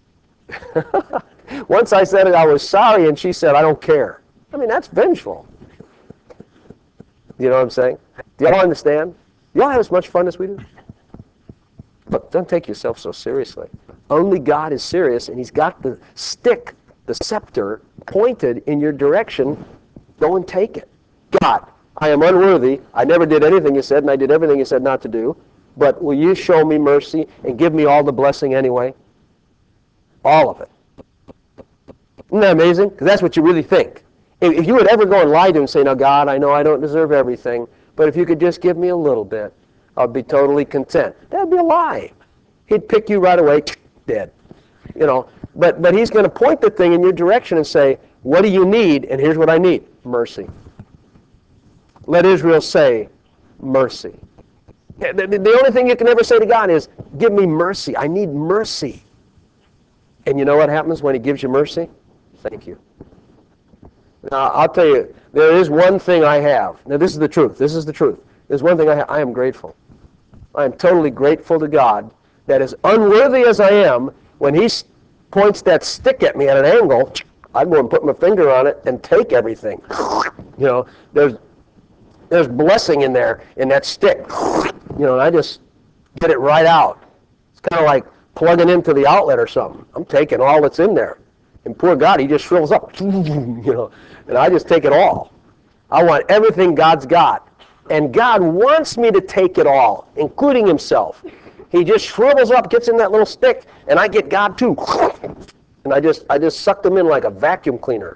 Once I said I was sorry, and she said, I don't care. I mean, that's vengeful. You know what I'm saying? Do y'all understand? Y'all have as much fun as we do? But don't take yourself so seriously. Only God is serious, and he's got the stick, the scepter, pointed in your direction. Go and take it. God, I am unworthy. I never did anything you said, and I did everything you said not to do. But will you show me mercy and give me all the blessing anyway? All of it. Isn't that amazing? Because that's what you really think. If you would ever go and lie to him and say, now God, I know I don't deserve everything, but if you could just give me a little bit, I'll be totally content. That'd be a lie. He'd pick you right away, dead. But he's going to point the thing in your direction and say, what do you need? And here's what I need. Mercy. Let Israel say, mercy. The only thing you can ever say to God is, give me mercy. I need mercy. And you know what happens when he gives you mercy? Thank you. Now, I'll tell you, there is one thing I have. Now, this is the truth. This is the truth. There's one thing I am grateful. I am totally grateful to God that as unworthy as I am, when he points that stick at me at an angle, I go and put my finger on it and take everything. You know, there's blessing in there, in that stick. You know, and I just get it right out. It's kind of like plugging into the outlet or something. I'm taking all that's in there. And poor God, he just shrivels up, you know, and I just take it all. I want everything God's got. And God wants me to take it all, including himself. He just shrivels up, gets in that little stick, and I get God too. And I just suck them in like a vacuum cleaner.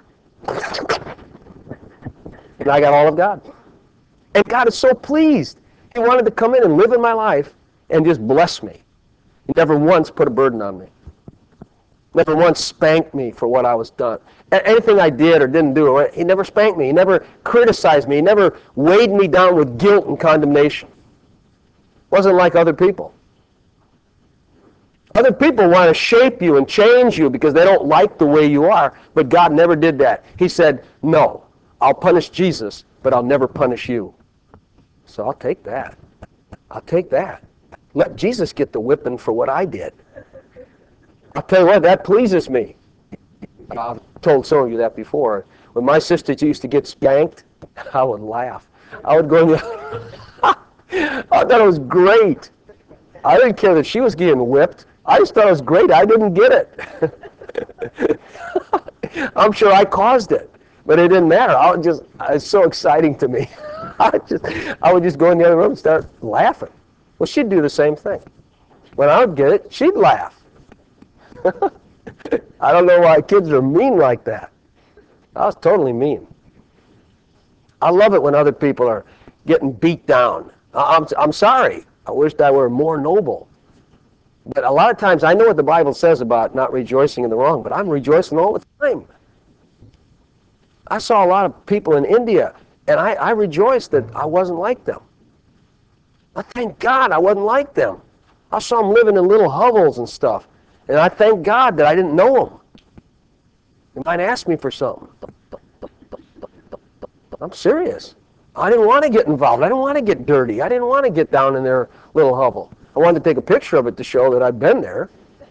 And I got all of God. And God is so pleased. He wanted to come in and live in my life and just bless me. He never once put a burden on me. Never once spanked me for what I was done. Anything I did or didn't do, he never spanked me. He never criticized me. He never weighed me down with guilt and condemnation. Wasn't like other people. Other people want to shape you and change you because they don't like the way you are, but God never did that. He said, no, I'll punish Jesus, but I'll never punish you. So I'll take that. I'll take that. Let Jesus get the whipping for what I did. I'll tell you what, that pleases me. I've told some of you that before. When my sister used to get spanked, I would laugh. I would go, I thought it was great. I didn't care that she was getting whipped. I just thought it was great. I didn't get it. I'm sure I caused it, but it didn't matter. It's so exciting to me. I would just go in the other room and start laughing. Well, she'd do the same thing. When I would get it, she'd laugh. I don't know why kids are mean like that. I was totally mean. I love it when other people are getting beat down. I'm sorry. I wished I were more noble. But a lot of times I know what the Bible says about not rejoicing in the wrong, but I'm rejoicing all the time. I saw a lot of people in India, and I rejoiced that I wasn't like them. I thank God I wasn't like them. I saw them living in little hovels and stuff, and I thank God that I didn't know them. They might ask me for something. I'm serious. I didn't want to get involved. I didn't want to get dirty. I didn't want to get down in their little hovel. I wanted to take a picture of it to show that I'd been there.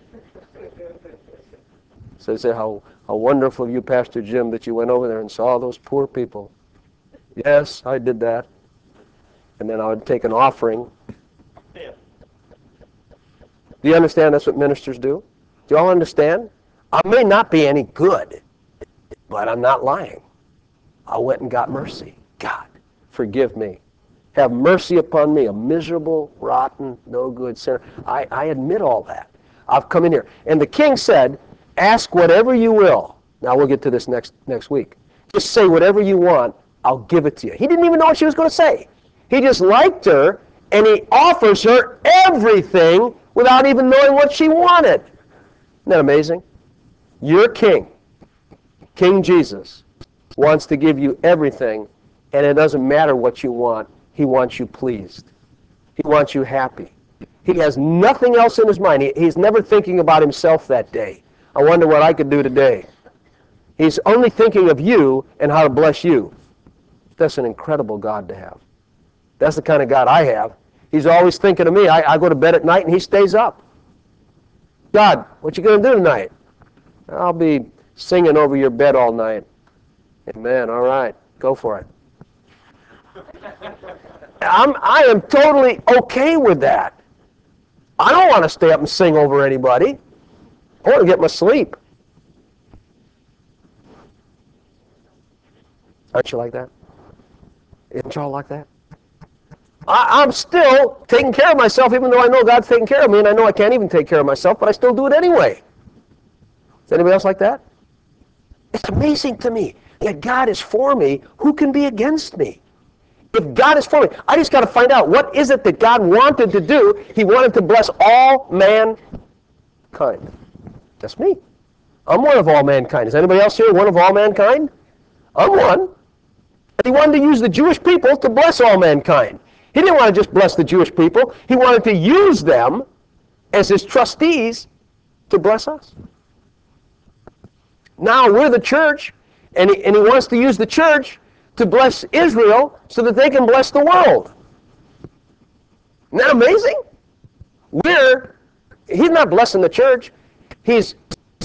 So they say, how wonderful of you, Pastor Jim, that you went over there and saw those poor people. Yes, I did that. And then I would take an offering. Do you understand that's what ministers do? Do you all understand? I may not be any good, but I'm not lying. I went and got mercy. God, forgive me. Have mercy upon me, a miserable, rotten, no good sinner. I admit all that. I've come in here. And the king said, ask whatever you will. Now we'll get to this next week. Just say whatever you want, I'll give it to you. He didn't even know what she was going to say. He just liked her, and he offers her everything without even knowing what she wanted. Isn't that amazing? Your king, King Jesus, wants to give you everything, and it doesn't matter what you want. He wants you pleased. He wants you happy. He has nothing else in his mind. He's never thinking about himself that day. I wonder what I could do today. He's only thinking of you and how to bless you. That's an incredible God to have. That's the kind of God I have. He's always thinking of me. I go to bed at night and he stays up. God, what you going to do tonight? I'll be singing over your bed all night. Amen. All right. Go for it. I am totally okay with that. I don't want to stay up and sing over anybody. I want to get my sleep. Aren't you like that? Isn't y'all like that? I'm still taking care of myself, even though I know God's taking care of me, and I know I can't even take care of myself, but I still do it anyway. Is anybody else like that? It's amazing to me that God is for me. Who can be against me? If God is for me, I just got to find out what is it that God wanted to do. He wanted to bless all mankind. That's me. I'm one of all mankind. Is anybody else here one of all mankind? I'm one. And he wanted to use the Jewish people to bless all mankind. He didn't want to just bless the Jewish people. He wanted to use them as his trustees to bless us. Now we're the church, And he wants to use the church to bless Israel so that they can bless the world. Isn't that amazing? He's not blessing the church. He's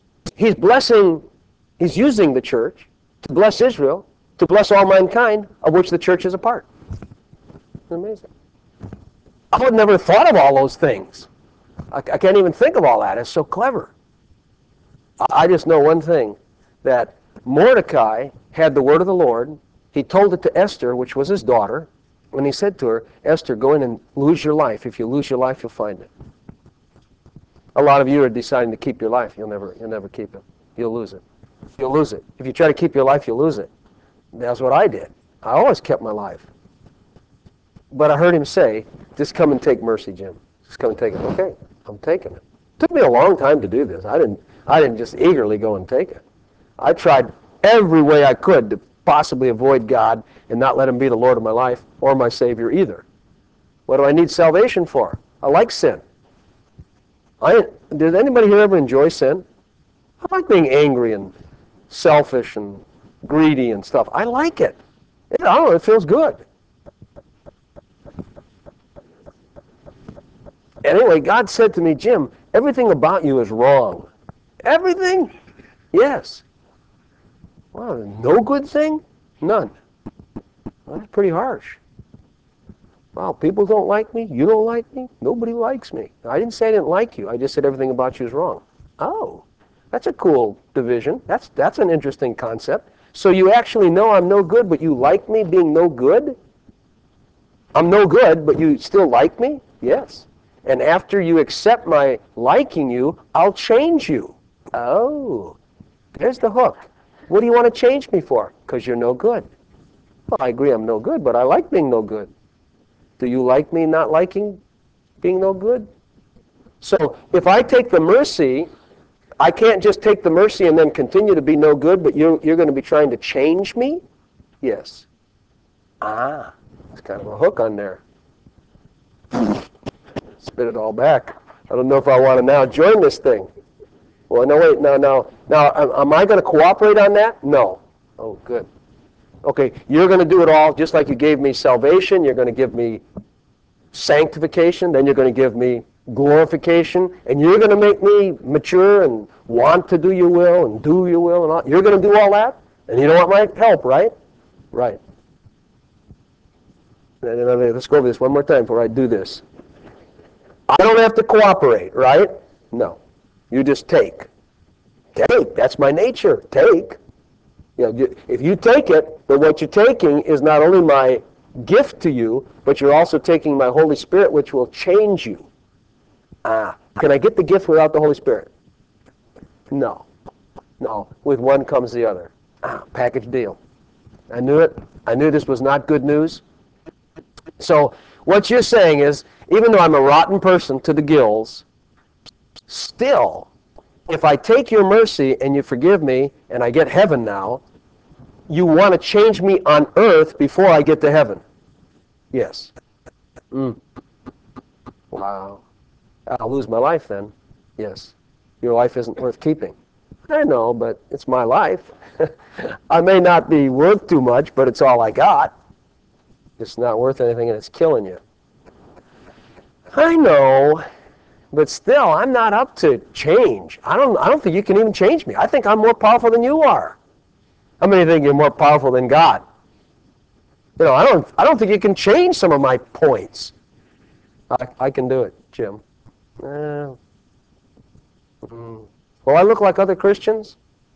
using the church to bless Israel, to bless all mankind, of which the church is a part. It's amazing. I would never have thought of all those things. I can't even think of all that. It's so clever. I just know one thing, that Mordecai had the word of the Lord. He told it to Esther, which was his daughter, and he said to her, Esther, go in and lose your life. If you lose your life, you'll find it. A lot of you are deciding to keep your life. You'll never keep it. You'll lose it. You'll lose it. If you try to keep your life, you'll lose it. That's what I did. I always kept my life. But I heard him say, just come and take mercy, Jim. Just come and take it. Okay, I'm taking it. It took me a long time to do this. I didn't just eagerly go and take it. I tried every way I could to possibly avoid God and not let him be the Lord of my life or my Savior either. What do I need salvation for? I like sin. Did anybody here ever enjoy sin? I like being angry and selfish and greedy and stuff. I like it. I don't know, it feels good. Anyway, God said to me, Jim, everything about you is wrong. Everything? Yes. Well, no good thing? None. Well, that's pretty harsh. Wow, people don't like me? You don't like me? Nobody likes me. I didn't say I didn't like you. I just said everything about you is wrong. Oh, that's a cool division. That's an interesting concept. So you actually know I'm no good, but you like me being no good? I'm no good, but you still like me? Yes. And after you accept my liking you, I'll change you. Oh, there's the hook. What do you want to change me for? Because you're no good. Well, I agree I'm no good, but I like being no good. Do you like me not liking being no good? So if I take the mercy, I can't just take the mercy and then continue to be no good, but you're going to be trying to change me? Yes. Ah, there's kind of a hook on there. Spit it all back. I don't know if I want to now join this thing. Well, no, wait, now, am I going to cooperate on that? No. Oh, good. Okay, you're going to do it all just like you gave me salvation. You're going to give me sanctification. Then you're going to give me glorification. And you're going to make me mature and want to do your will and do your will. And all. You're going to do all that? And you don't want my help, right? Right. Let's go over this one more time before I do this. I don't have to cooperate, right? No. You just take. Take. That's my nature. Take. You know, if you take it, then what you're taking is not only my gift to you, but you're also taking my Holy Spirit, which will change you. Can I get the gift without the Holy Spirit? No. No. With one comes the other. Package deal. I knew it. I knew this was not good news. So what you're saying is, even though I'm a rotten person to the gills, still, if I take your mercy and you forgive me and I get heaven now, you want to change me on earth before I get to heaven. Yes. Wow. I'll lose my life then. Yes. Your life isn't worth keeping. I know, but it's my life. I may not be worth too much, but it's all I got. It's not worth anything and it's killing you. I know, but still, I'm not up to change. I don't think you can even change me. I think I'm more powerful than you are. How many think you're more powerful than God? You know, I don't think you can change some of my points. I can do it, Jim. Well, I look like other Christians?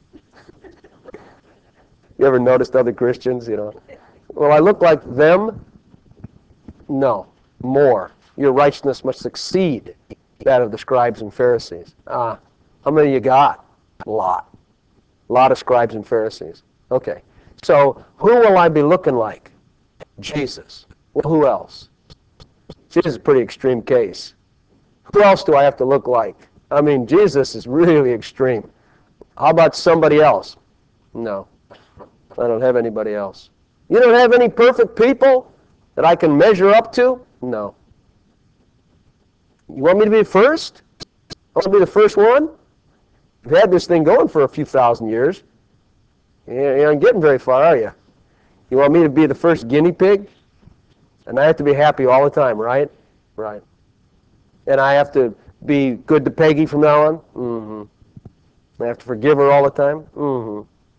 You ever noticed other Christians, you know? Will I look like them? No, more. Your righteousness must exceed that of the scribes and Pharisees. How many you got? A lot. A lot of scribes and Pharisees. Okay. So who will I be looking like? Jesus. Well, who else? Jesus is a pretty extreme case. Who else do I have to look like? I mean, Jesus is really extreme. How about somebody else? No. I don't have anybody else. You don't have any perfect people that I can measure up to? No. You want me to be first? I want to be the first one? We've had this thing going for a few thousand years. You aren't getting very far, are you? You want me to be the first guinea pig? And I have to be happy all the time, right? Right. And I have to be good to Peggy from now on? Mm-hmm. I have to forgive her all the time? Mm-hmm.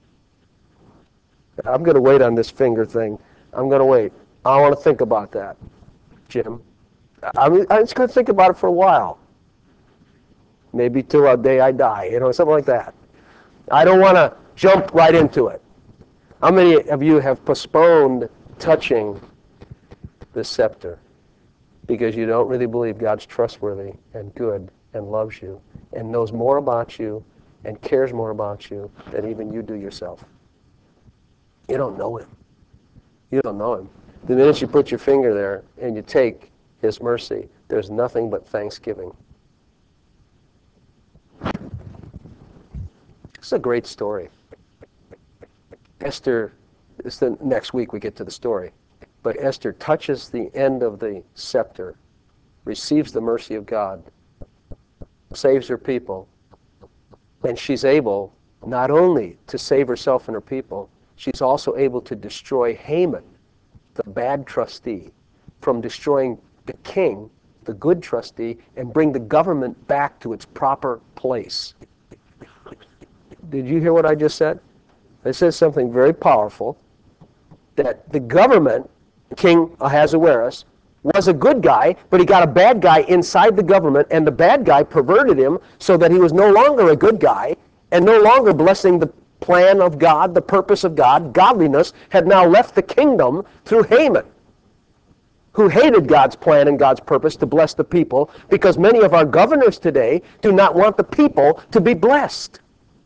I'm going to wait on this finger thing. I'm going to wait. I want to think about that, Jim. I'm just going to think about it for a while. Maybe till the day I die, something like that. I don't want to jump right into it. How many of you have postponed touching the scepter because you don't really believe God's trustworthy and good and loves you and knows more about you and cares more about you than even you do yourself? You don't know him. You don't know him. The minute you put your finger there and you take his mercy, there's nothing but thanksgiving. It's a great story. Esther, it's the next week we get to the story, but Esther touches the end of the scepter, receives the mercy of God, saves her people, and she's able not only to save herself and her people, she's also able to destroy Haman, the bad trustee, from destroying the king, the good trustee, and bring the government back to its proper place. Did you hear what I just said? I said something very powerful, that the government, King Ahasuerus, was a good guy, but he got a bad guy inside the government, and the bad guy perverted him so that he was no longer a good guy and no longer blessing the plan of God, the purpose of God. Godliness had now left the kingdom through Haman, who hated God's plan and God's purpose to bless the people, because many of our governors today do not want the people to be blessed.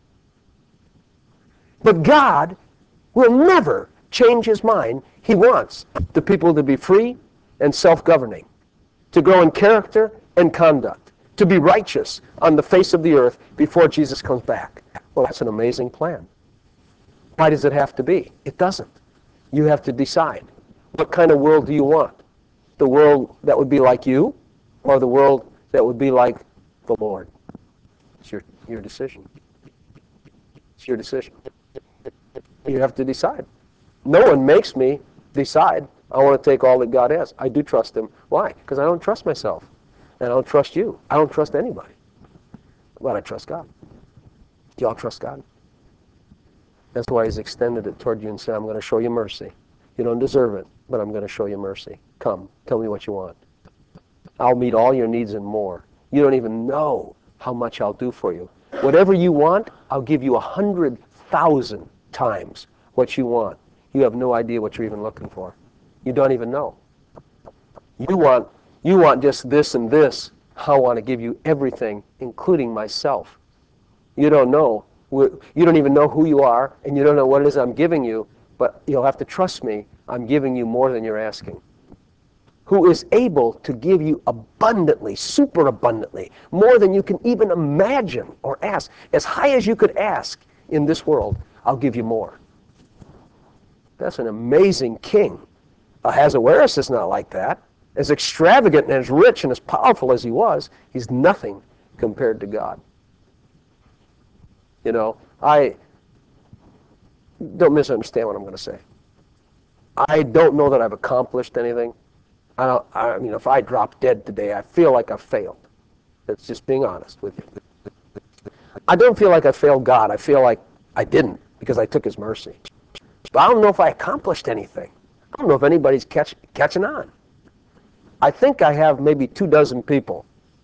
But God will never change his mind. He wants the people to be free and self-governing, to grow in character and conduct, to be righteous on the face of the earth before Jesus comes back. Well, that's an amazing plan. Why does it have to be? It doesn't. You have to decide. What kind of world do you want? The world that would be like you, or the world that would be like the Lord? It's your decision. It's your decision. You have to decide. No one makes me decide I want to take all that God has. I do trust him. Why? Because I don't trust myself. And I don't trust you. I don't trust anybody. But I trust God. Do y'all trust God? That's why he's extended it toward you and said, I'm going to show you mercy. You don't deserve it, but I'm going to show you mercy. Come, tell me what you want. I'll meet all your needs and more. You don't even know how much I'll do for you. Whatever you want, I'll give you 100,000 times what you want. You have no idea what you're even looking for. You don't even know. You want just this and this. I want to give you everything, including myself. You don't know. You don't even know who you are, and you don't know what it is I'm giving you, but you'll have to trust me. I'm giving you more than you're asking. Who is able to give you abundantly, super abundantly, more than you can even imagine or ask. As high as you could ask in this world, I'll give you more. That's an amazing king. Ahasuerus is not like that. As extravagant and as rich and as powerful as he was, he's nothing compared to God. I don't misunderstand what I'm going to say. I don't know that I've accomplished anything. I mean, if I drop dead today, I feel like I've failed. That's just being honest with you. I don't feel like I failed God. I feel like I didn't, because I took his mercy. But I don't know if I accomplished anything. I don't know if anybody's catching on. I think I have maybe 24 people.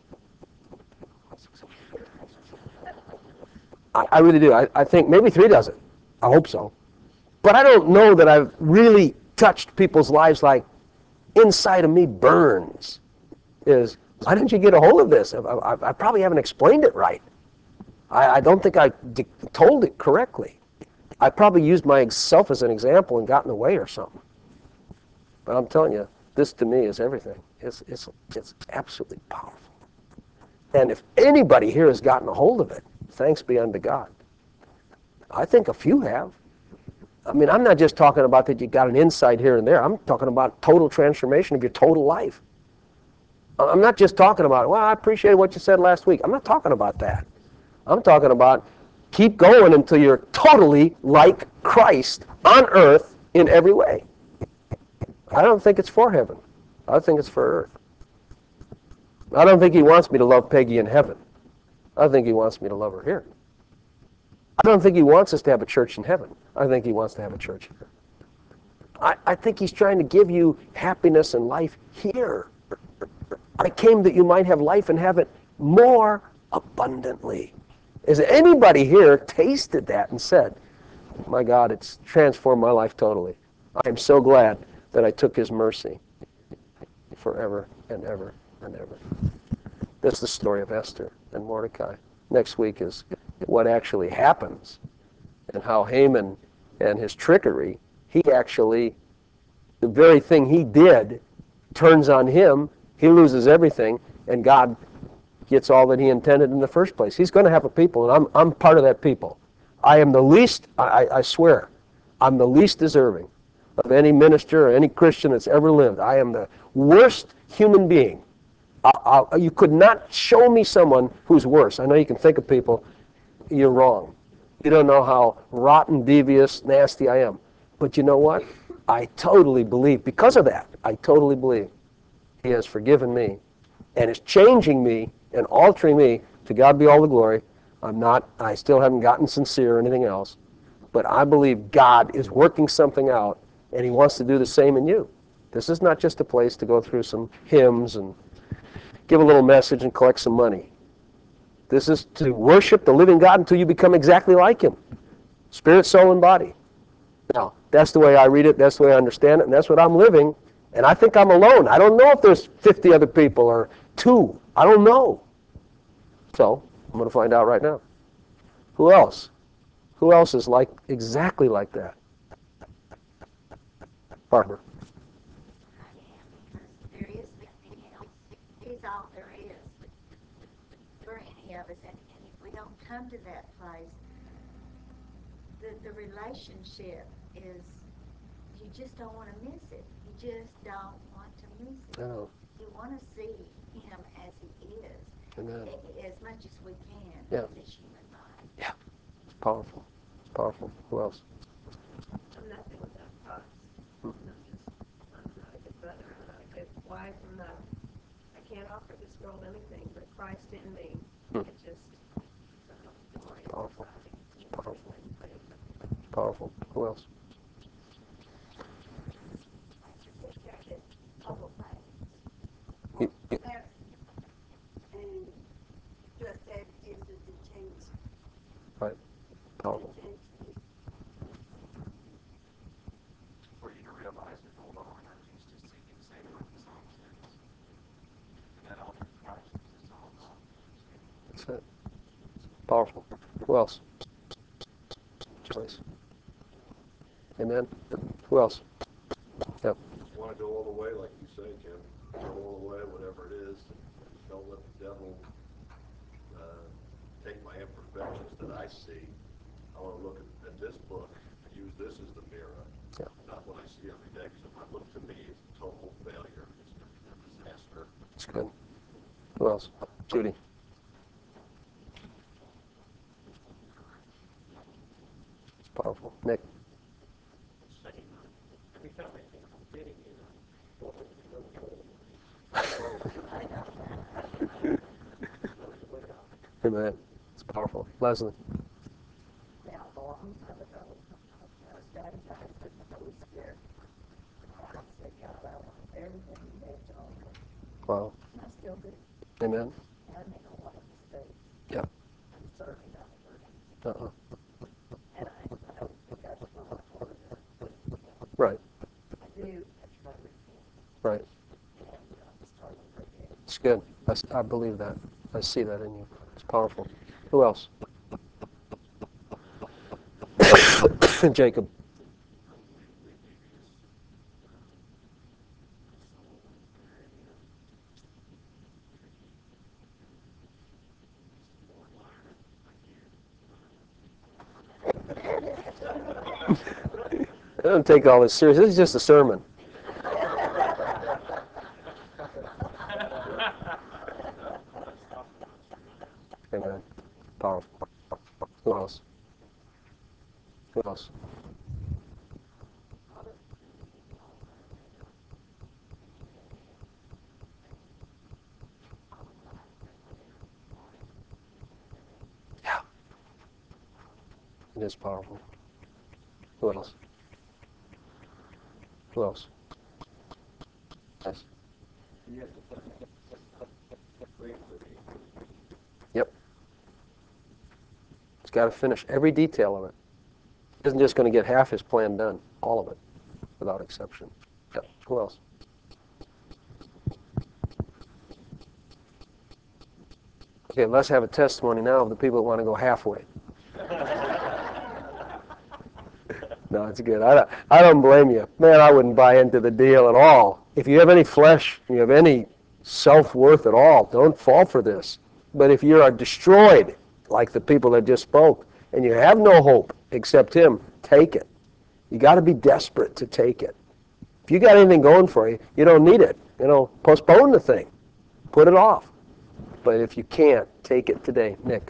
I really do. I think maybe 36. I hope so. But I don't know that I've really touched people's lives like inside of me burns. Why didn't you get a hold of this? I probably haven't explained it right. I don't think I told it correctly. I probably used myself as an example and got in the way or something. But I'm telling you, this to me is everything. It's absolutely powerful. And if anybody here has gotten a hold of it, thanks be unto God. I think a few have. I mean, I'm not just talking about that you got an insight here and there. I'm talking about total transformation of your total life. I'm not just talking about, well, I appreciate what you said last week. I'm not talking about that. I'm talking about Keep going until you're totally like Christ on earth in every way. I don't think it's for heaven. I think it's for earth. I don't think he wants me to love Peggy in heaven. I think he wants me to love her here. I don't think he wants us to have a church in heaven. I think he wants to have a church here. I think he's trying to give you happiness and life here. I came that you might have life and have it more abundantly. Has anybody here tasted that and said, my God, it's transformed my life totally. I am so glad that I took his mercy forever and ever and ever. That's the story of Esther and Mordecai. Next week is what actually happens and how Haman and his trickery, he actually, the very thing he did turns on him, he loses everything, and God gets all that he intended in the first place. He's going to have a people, and I'm part of that people. I am the least, I swear, I'm the least deserving of any minister or any Christian that's ever lived. I am the worst human being. You could not show me someone who's worse. I know you can think of people. You're wrong. You don't know how rotten, devious, nasty I am. But you know what? I totally believe, because of that, I totally believe he has forgiven me and is changing me and altering me. To God be all the glory. I still haven't gotten sincere or anything else. But I believe God is working something out, and he wants to do the same in you. This is not just a place to go through some hymns and give a little message and collect some money. This is to worship the living God until you become exactly like him. Spirit, soul, and body. Now, that's the way I read it, that's the way I understand it, and that's what I'm living. And I think I'm alone. I don't know if there's 50 other people or 2. I don't know. So, I'm going to find out right now. Who else? Who else is like exactly like that? Barbara. There is nothing else. He's all there is for any of us. And if we don't come to that place, the relationship is, you just don't want to miss it. You just don't want to miss it. I know. You want to see him as he is, Amen. as much as we can Yeah. in this human body. Yeah. It's powerful. It's powerful. Who else? I'm nothing without Christ. I'm not a good brother. I'm not a good wife. I can't offer this world anything but Christ in me. It just, Powerful. It's powerful. It's powerful. Who else? I think I get couple things. You- you- And just said Jesus to change, Right. Powerful. change me. For you to realize that hold on, we're not just seeking saving from some sins. And that ultimate Christ is all God. That's it. Powerful. Who else? Please. Amen. Who else? Yep. Just want to go all the way, like you say, Jim. Go all the way, whatever it is. Don't let the devil take my imperfections that I see. I want to look at this book and use this as the mirror, Yeah. not what I see every day. Because if I look to me, it's a total failure. It's a disaster. It's good. Who else? Judy. It's powerful. Nick. every time I think I'm getting it, Amen. It's powerful. Leslie. Now, a long time ago, I was baptized in the Holy Spirit. I said, God, I want everything you have to offer. Wow. And I still do. Amen. And I make a lot of mistakes. Yeah. I'm certainly not perfect. Uh-uh. And I don't think I do a lot more than Right. I do. I try to repent. Right. And start over again. It's good. I believe that. I see that in you. It's powerful. Who else? Jacob. I don't take all this serious. This is just a sermon. Amen. Powerful. Who else? Who else? Yeah. It is powerful. Who else? Who else? Yes. Yep. He's got to finish every detail of it. He isn't just going to get half his plan done. All of it, without exception. Yep. Who else? Okay, let's have a testimony now of the people that want to go halfway. No, it's good. I don't blame you. Man, I wouldn't buy into the deal at all. If you have any flesh, you have any self-worth at all, don't fall for this. But if you are destroyed, like the people that just spoke, and you have no hope except Him, take it. You got to be desperate to take it. If you got anything going for you, you don't need it. Postpone the thing. Put it off. But if you can't, take it today. Nick.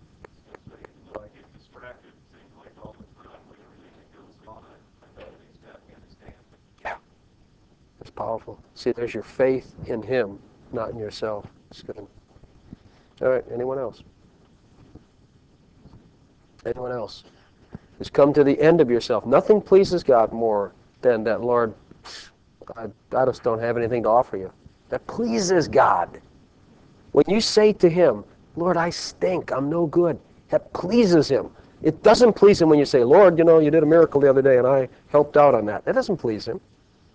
Yeah. It's powerful. See, there's your faith in Him, not in yourself. It's good. All right, anyone else? Anyone else? Just come to the end of yourself. Nothing pleases God more than that, Lord, I just don't have anything to offer you. That pleases God. When you say to Him, Lord, I stink, I'm no good, that pleases Him. It doesn't please Him when you say, Lord, you did a miracle the other day and I helped out on that. That doesn't please Him.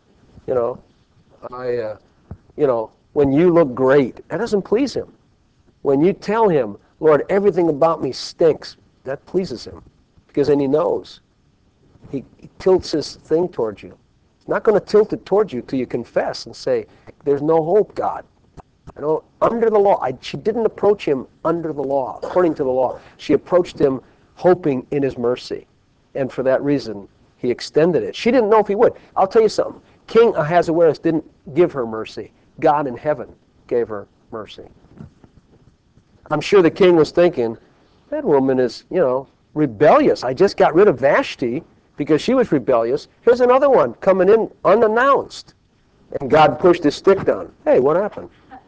When you look great, that doesn't please Him. When you tell Him, Lord, everything about me stinks, that pleases Him. Because then He knows. He tilts His thing towards you. He's not going to tilt it towards you till you confess and say, there's no hope, God. Under the law, she didn't approach Him under the law, according to the law. She approached Him hoping in His mercy. And for that reason, He extended it. She didn't know if He would. I'll tell you something. King Ahasuerus didn't give her mercy. God in heaven gave her mercy. I'm sure the king was thinking, that woman is, rebellious. I just got rid of Vashti because she was rebellious. Here's another one coming in unannounced. And God pushed His stick down. Hey, what happened?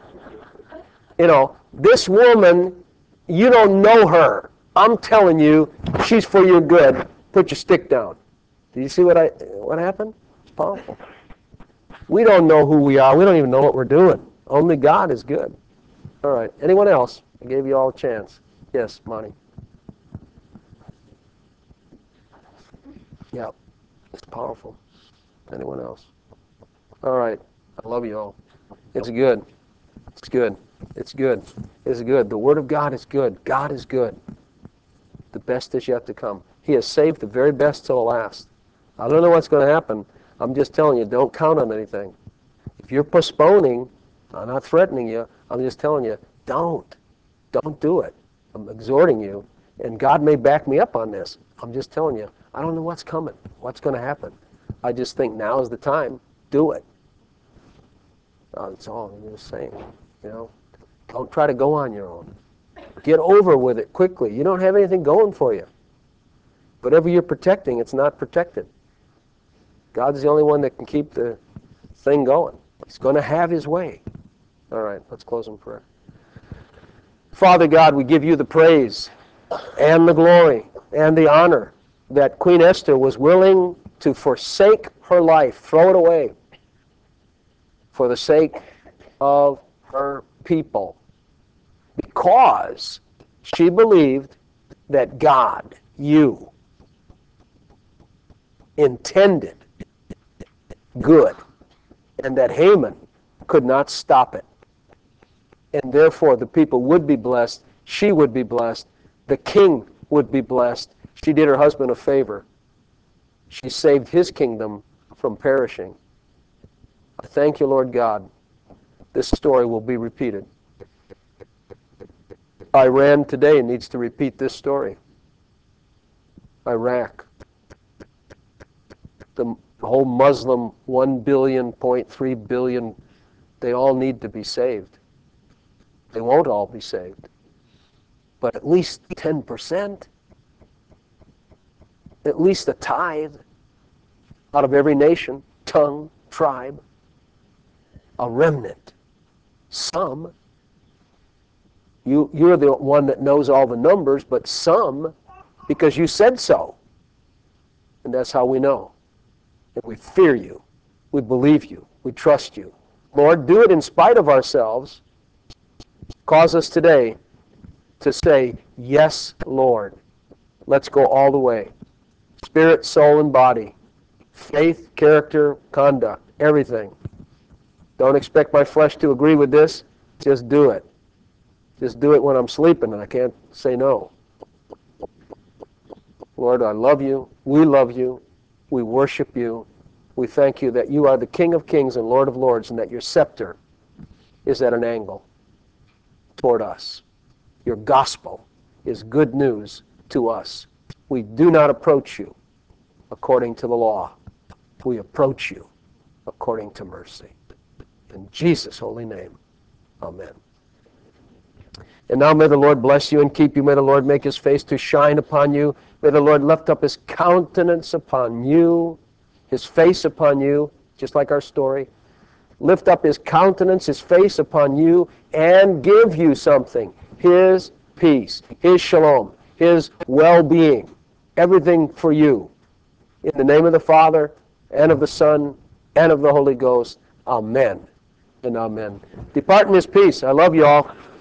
This woman, you don't know her. I'm telling you, she's for your good. Put your stick down. Do you see what happened? It's powerful. We don't know who we are. We don't even know what we're doing. Only God is good. All right. Anyone else? I gave you all a chance. Yes, Monty. Yeah. It's powerful. Anyone else? All right. I love you all. It's good. It's good. It's good. It's good. The Word of God is good. God is good. The best is yet to come. He has saved the very best till the last. I don't know what's going to happen. I'm just telling you, don't count on anything. If you're postponing, I'm not threatening you. I'm just telling you, don't. Don't do it. I'm exhorting you. And God may back me up on this. I'm just telling you, I don't know what's coming, what's going to happen. I just think now is the time. Do it. That's all I'm just saying. Don't try to go on your own. Get over with it quickly. You don't have anything going for you. Whatever you're protecting, it's not protected. God's the only one that can keep the thing going. He's going to have His way. All right, let's close in prayer. Father God, we give You the praise and the glory and the honor that Queen Esther was willing to forsake her life, throw it away, for the sake of her people, because she believed that God, You, intended good, and that Haman could not stop it. And therefore the people would be blessed, she would be blessed, the king would be blessed. She did her husband a favor. She saved his kingdom from perishing. I thank You, Lord God. This story will be repeated. Iran today needs to repeat this story. Iraq, the whole Muslim 1 billion, 0.3 billion, they all need to be saved. They won't all be saved, but at least 10%. at least a tithe out of every nation, tongue, tribe, a remnant. Some. You're the one that knows all the numbers, but some, because you said so. And that's how we know. And we fear you. We believe you. We trust you. Lord, do it in spite of ourselves. Cause us today to say, yes, Lord. Let's go all the way. Spirit, soul, and body. Faith, character, conduct, everything. Don't expect my flesh to agree with this. Just do it. Just do it when I'm sleeping and I can't say no. Lord, I love you. We love you. We worship you. We thank you that you are the King of kings and Lord of lords, and that your scepter is at an angle toward us. Your gospel is good news to us. We do not approach you according to the law. We approach you according to mercy. In Jesus' holy name, amen. And now may the Lord bless you and keep you. May the Lord make his face to shine upon you. May the Lord lift up his countenance upon you, his face upon you, just like our story. Lift up his countenance, his face upon you, and give you something. His peace, his shalom, his well-being, everything for you. In the name of the Father, and of the Son, and of the Holy Ghost. Amen and amen. Depart in his peace. I love you all.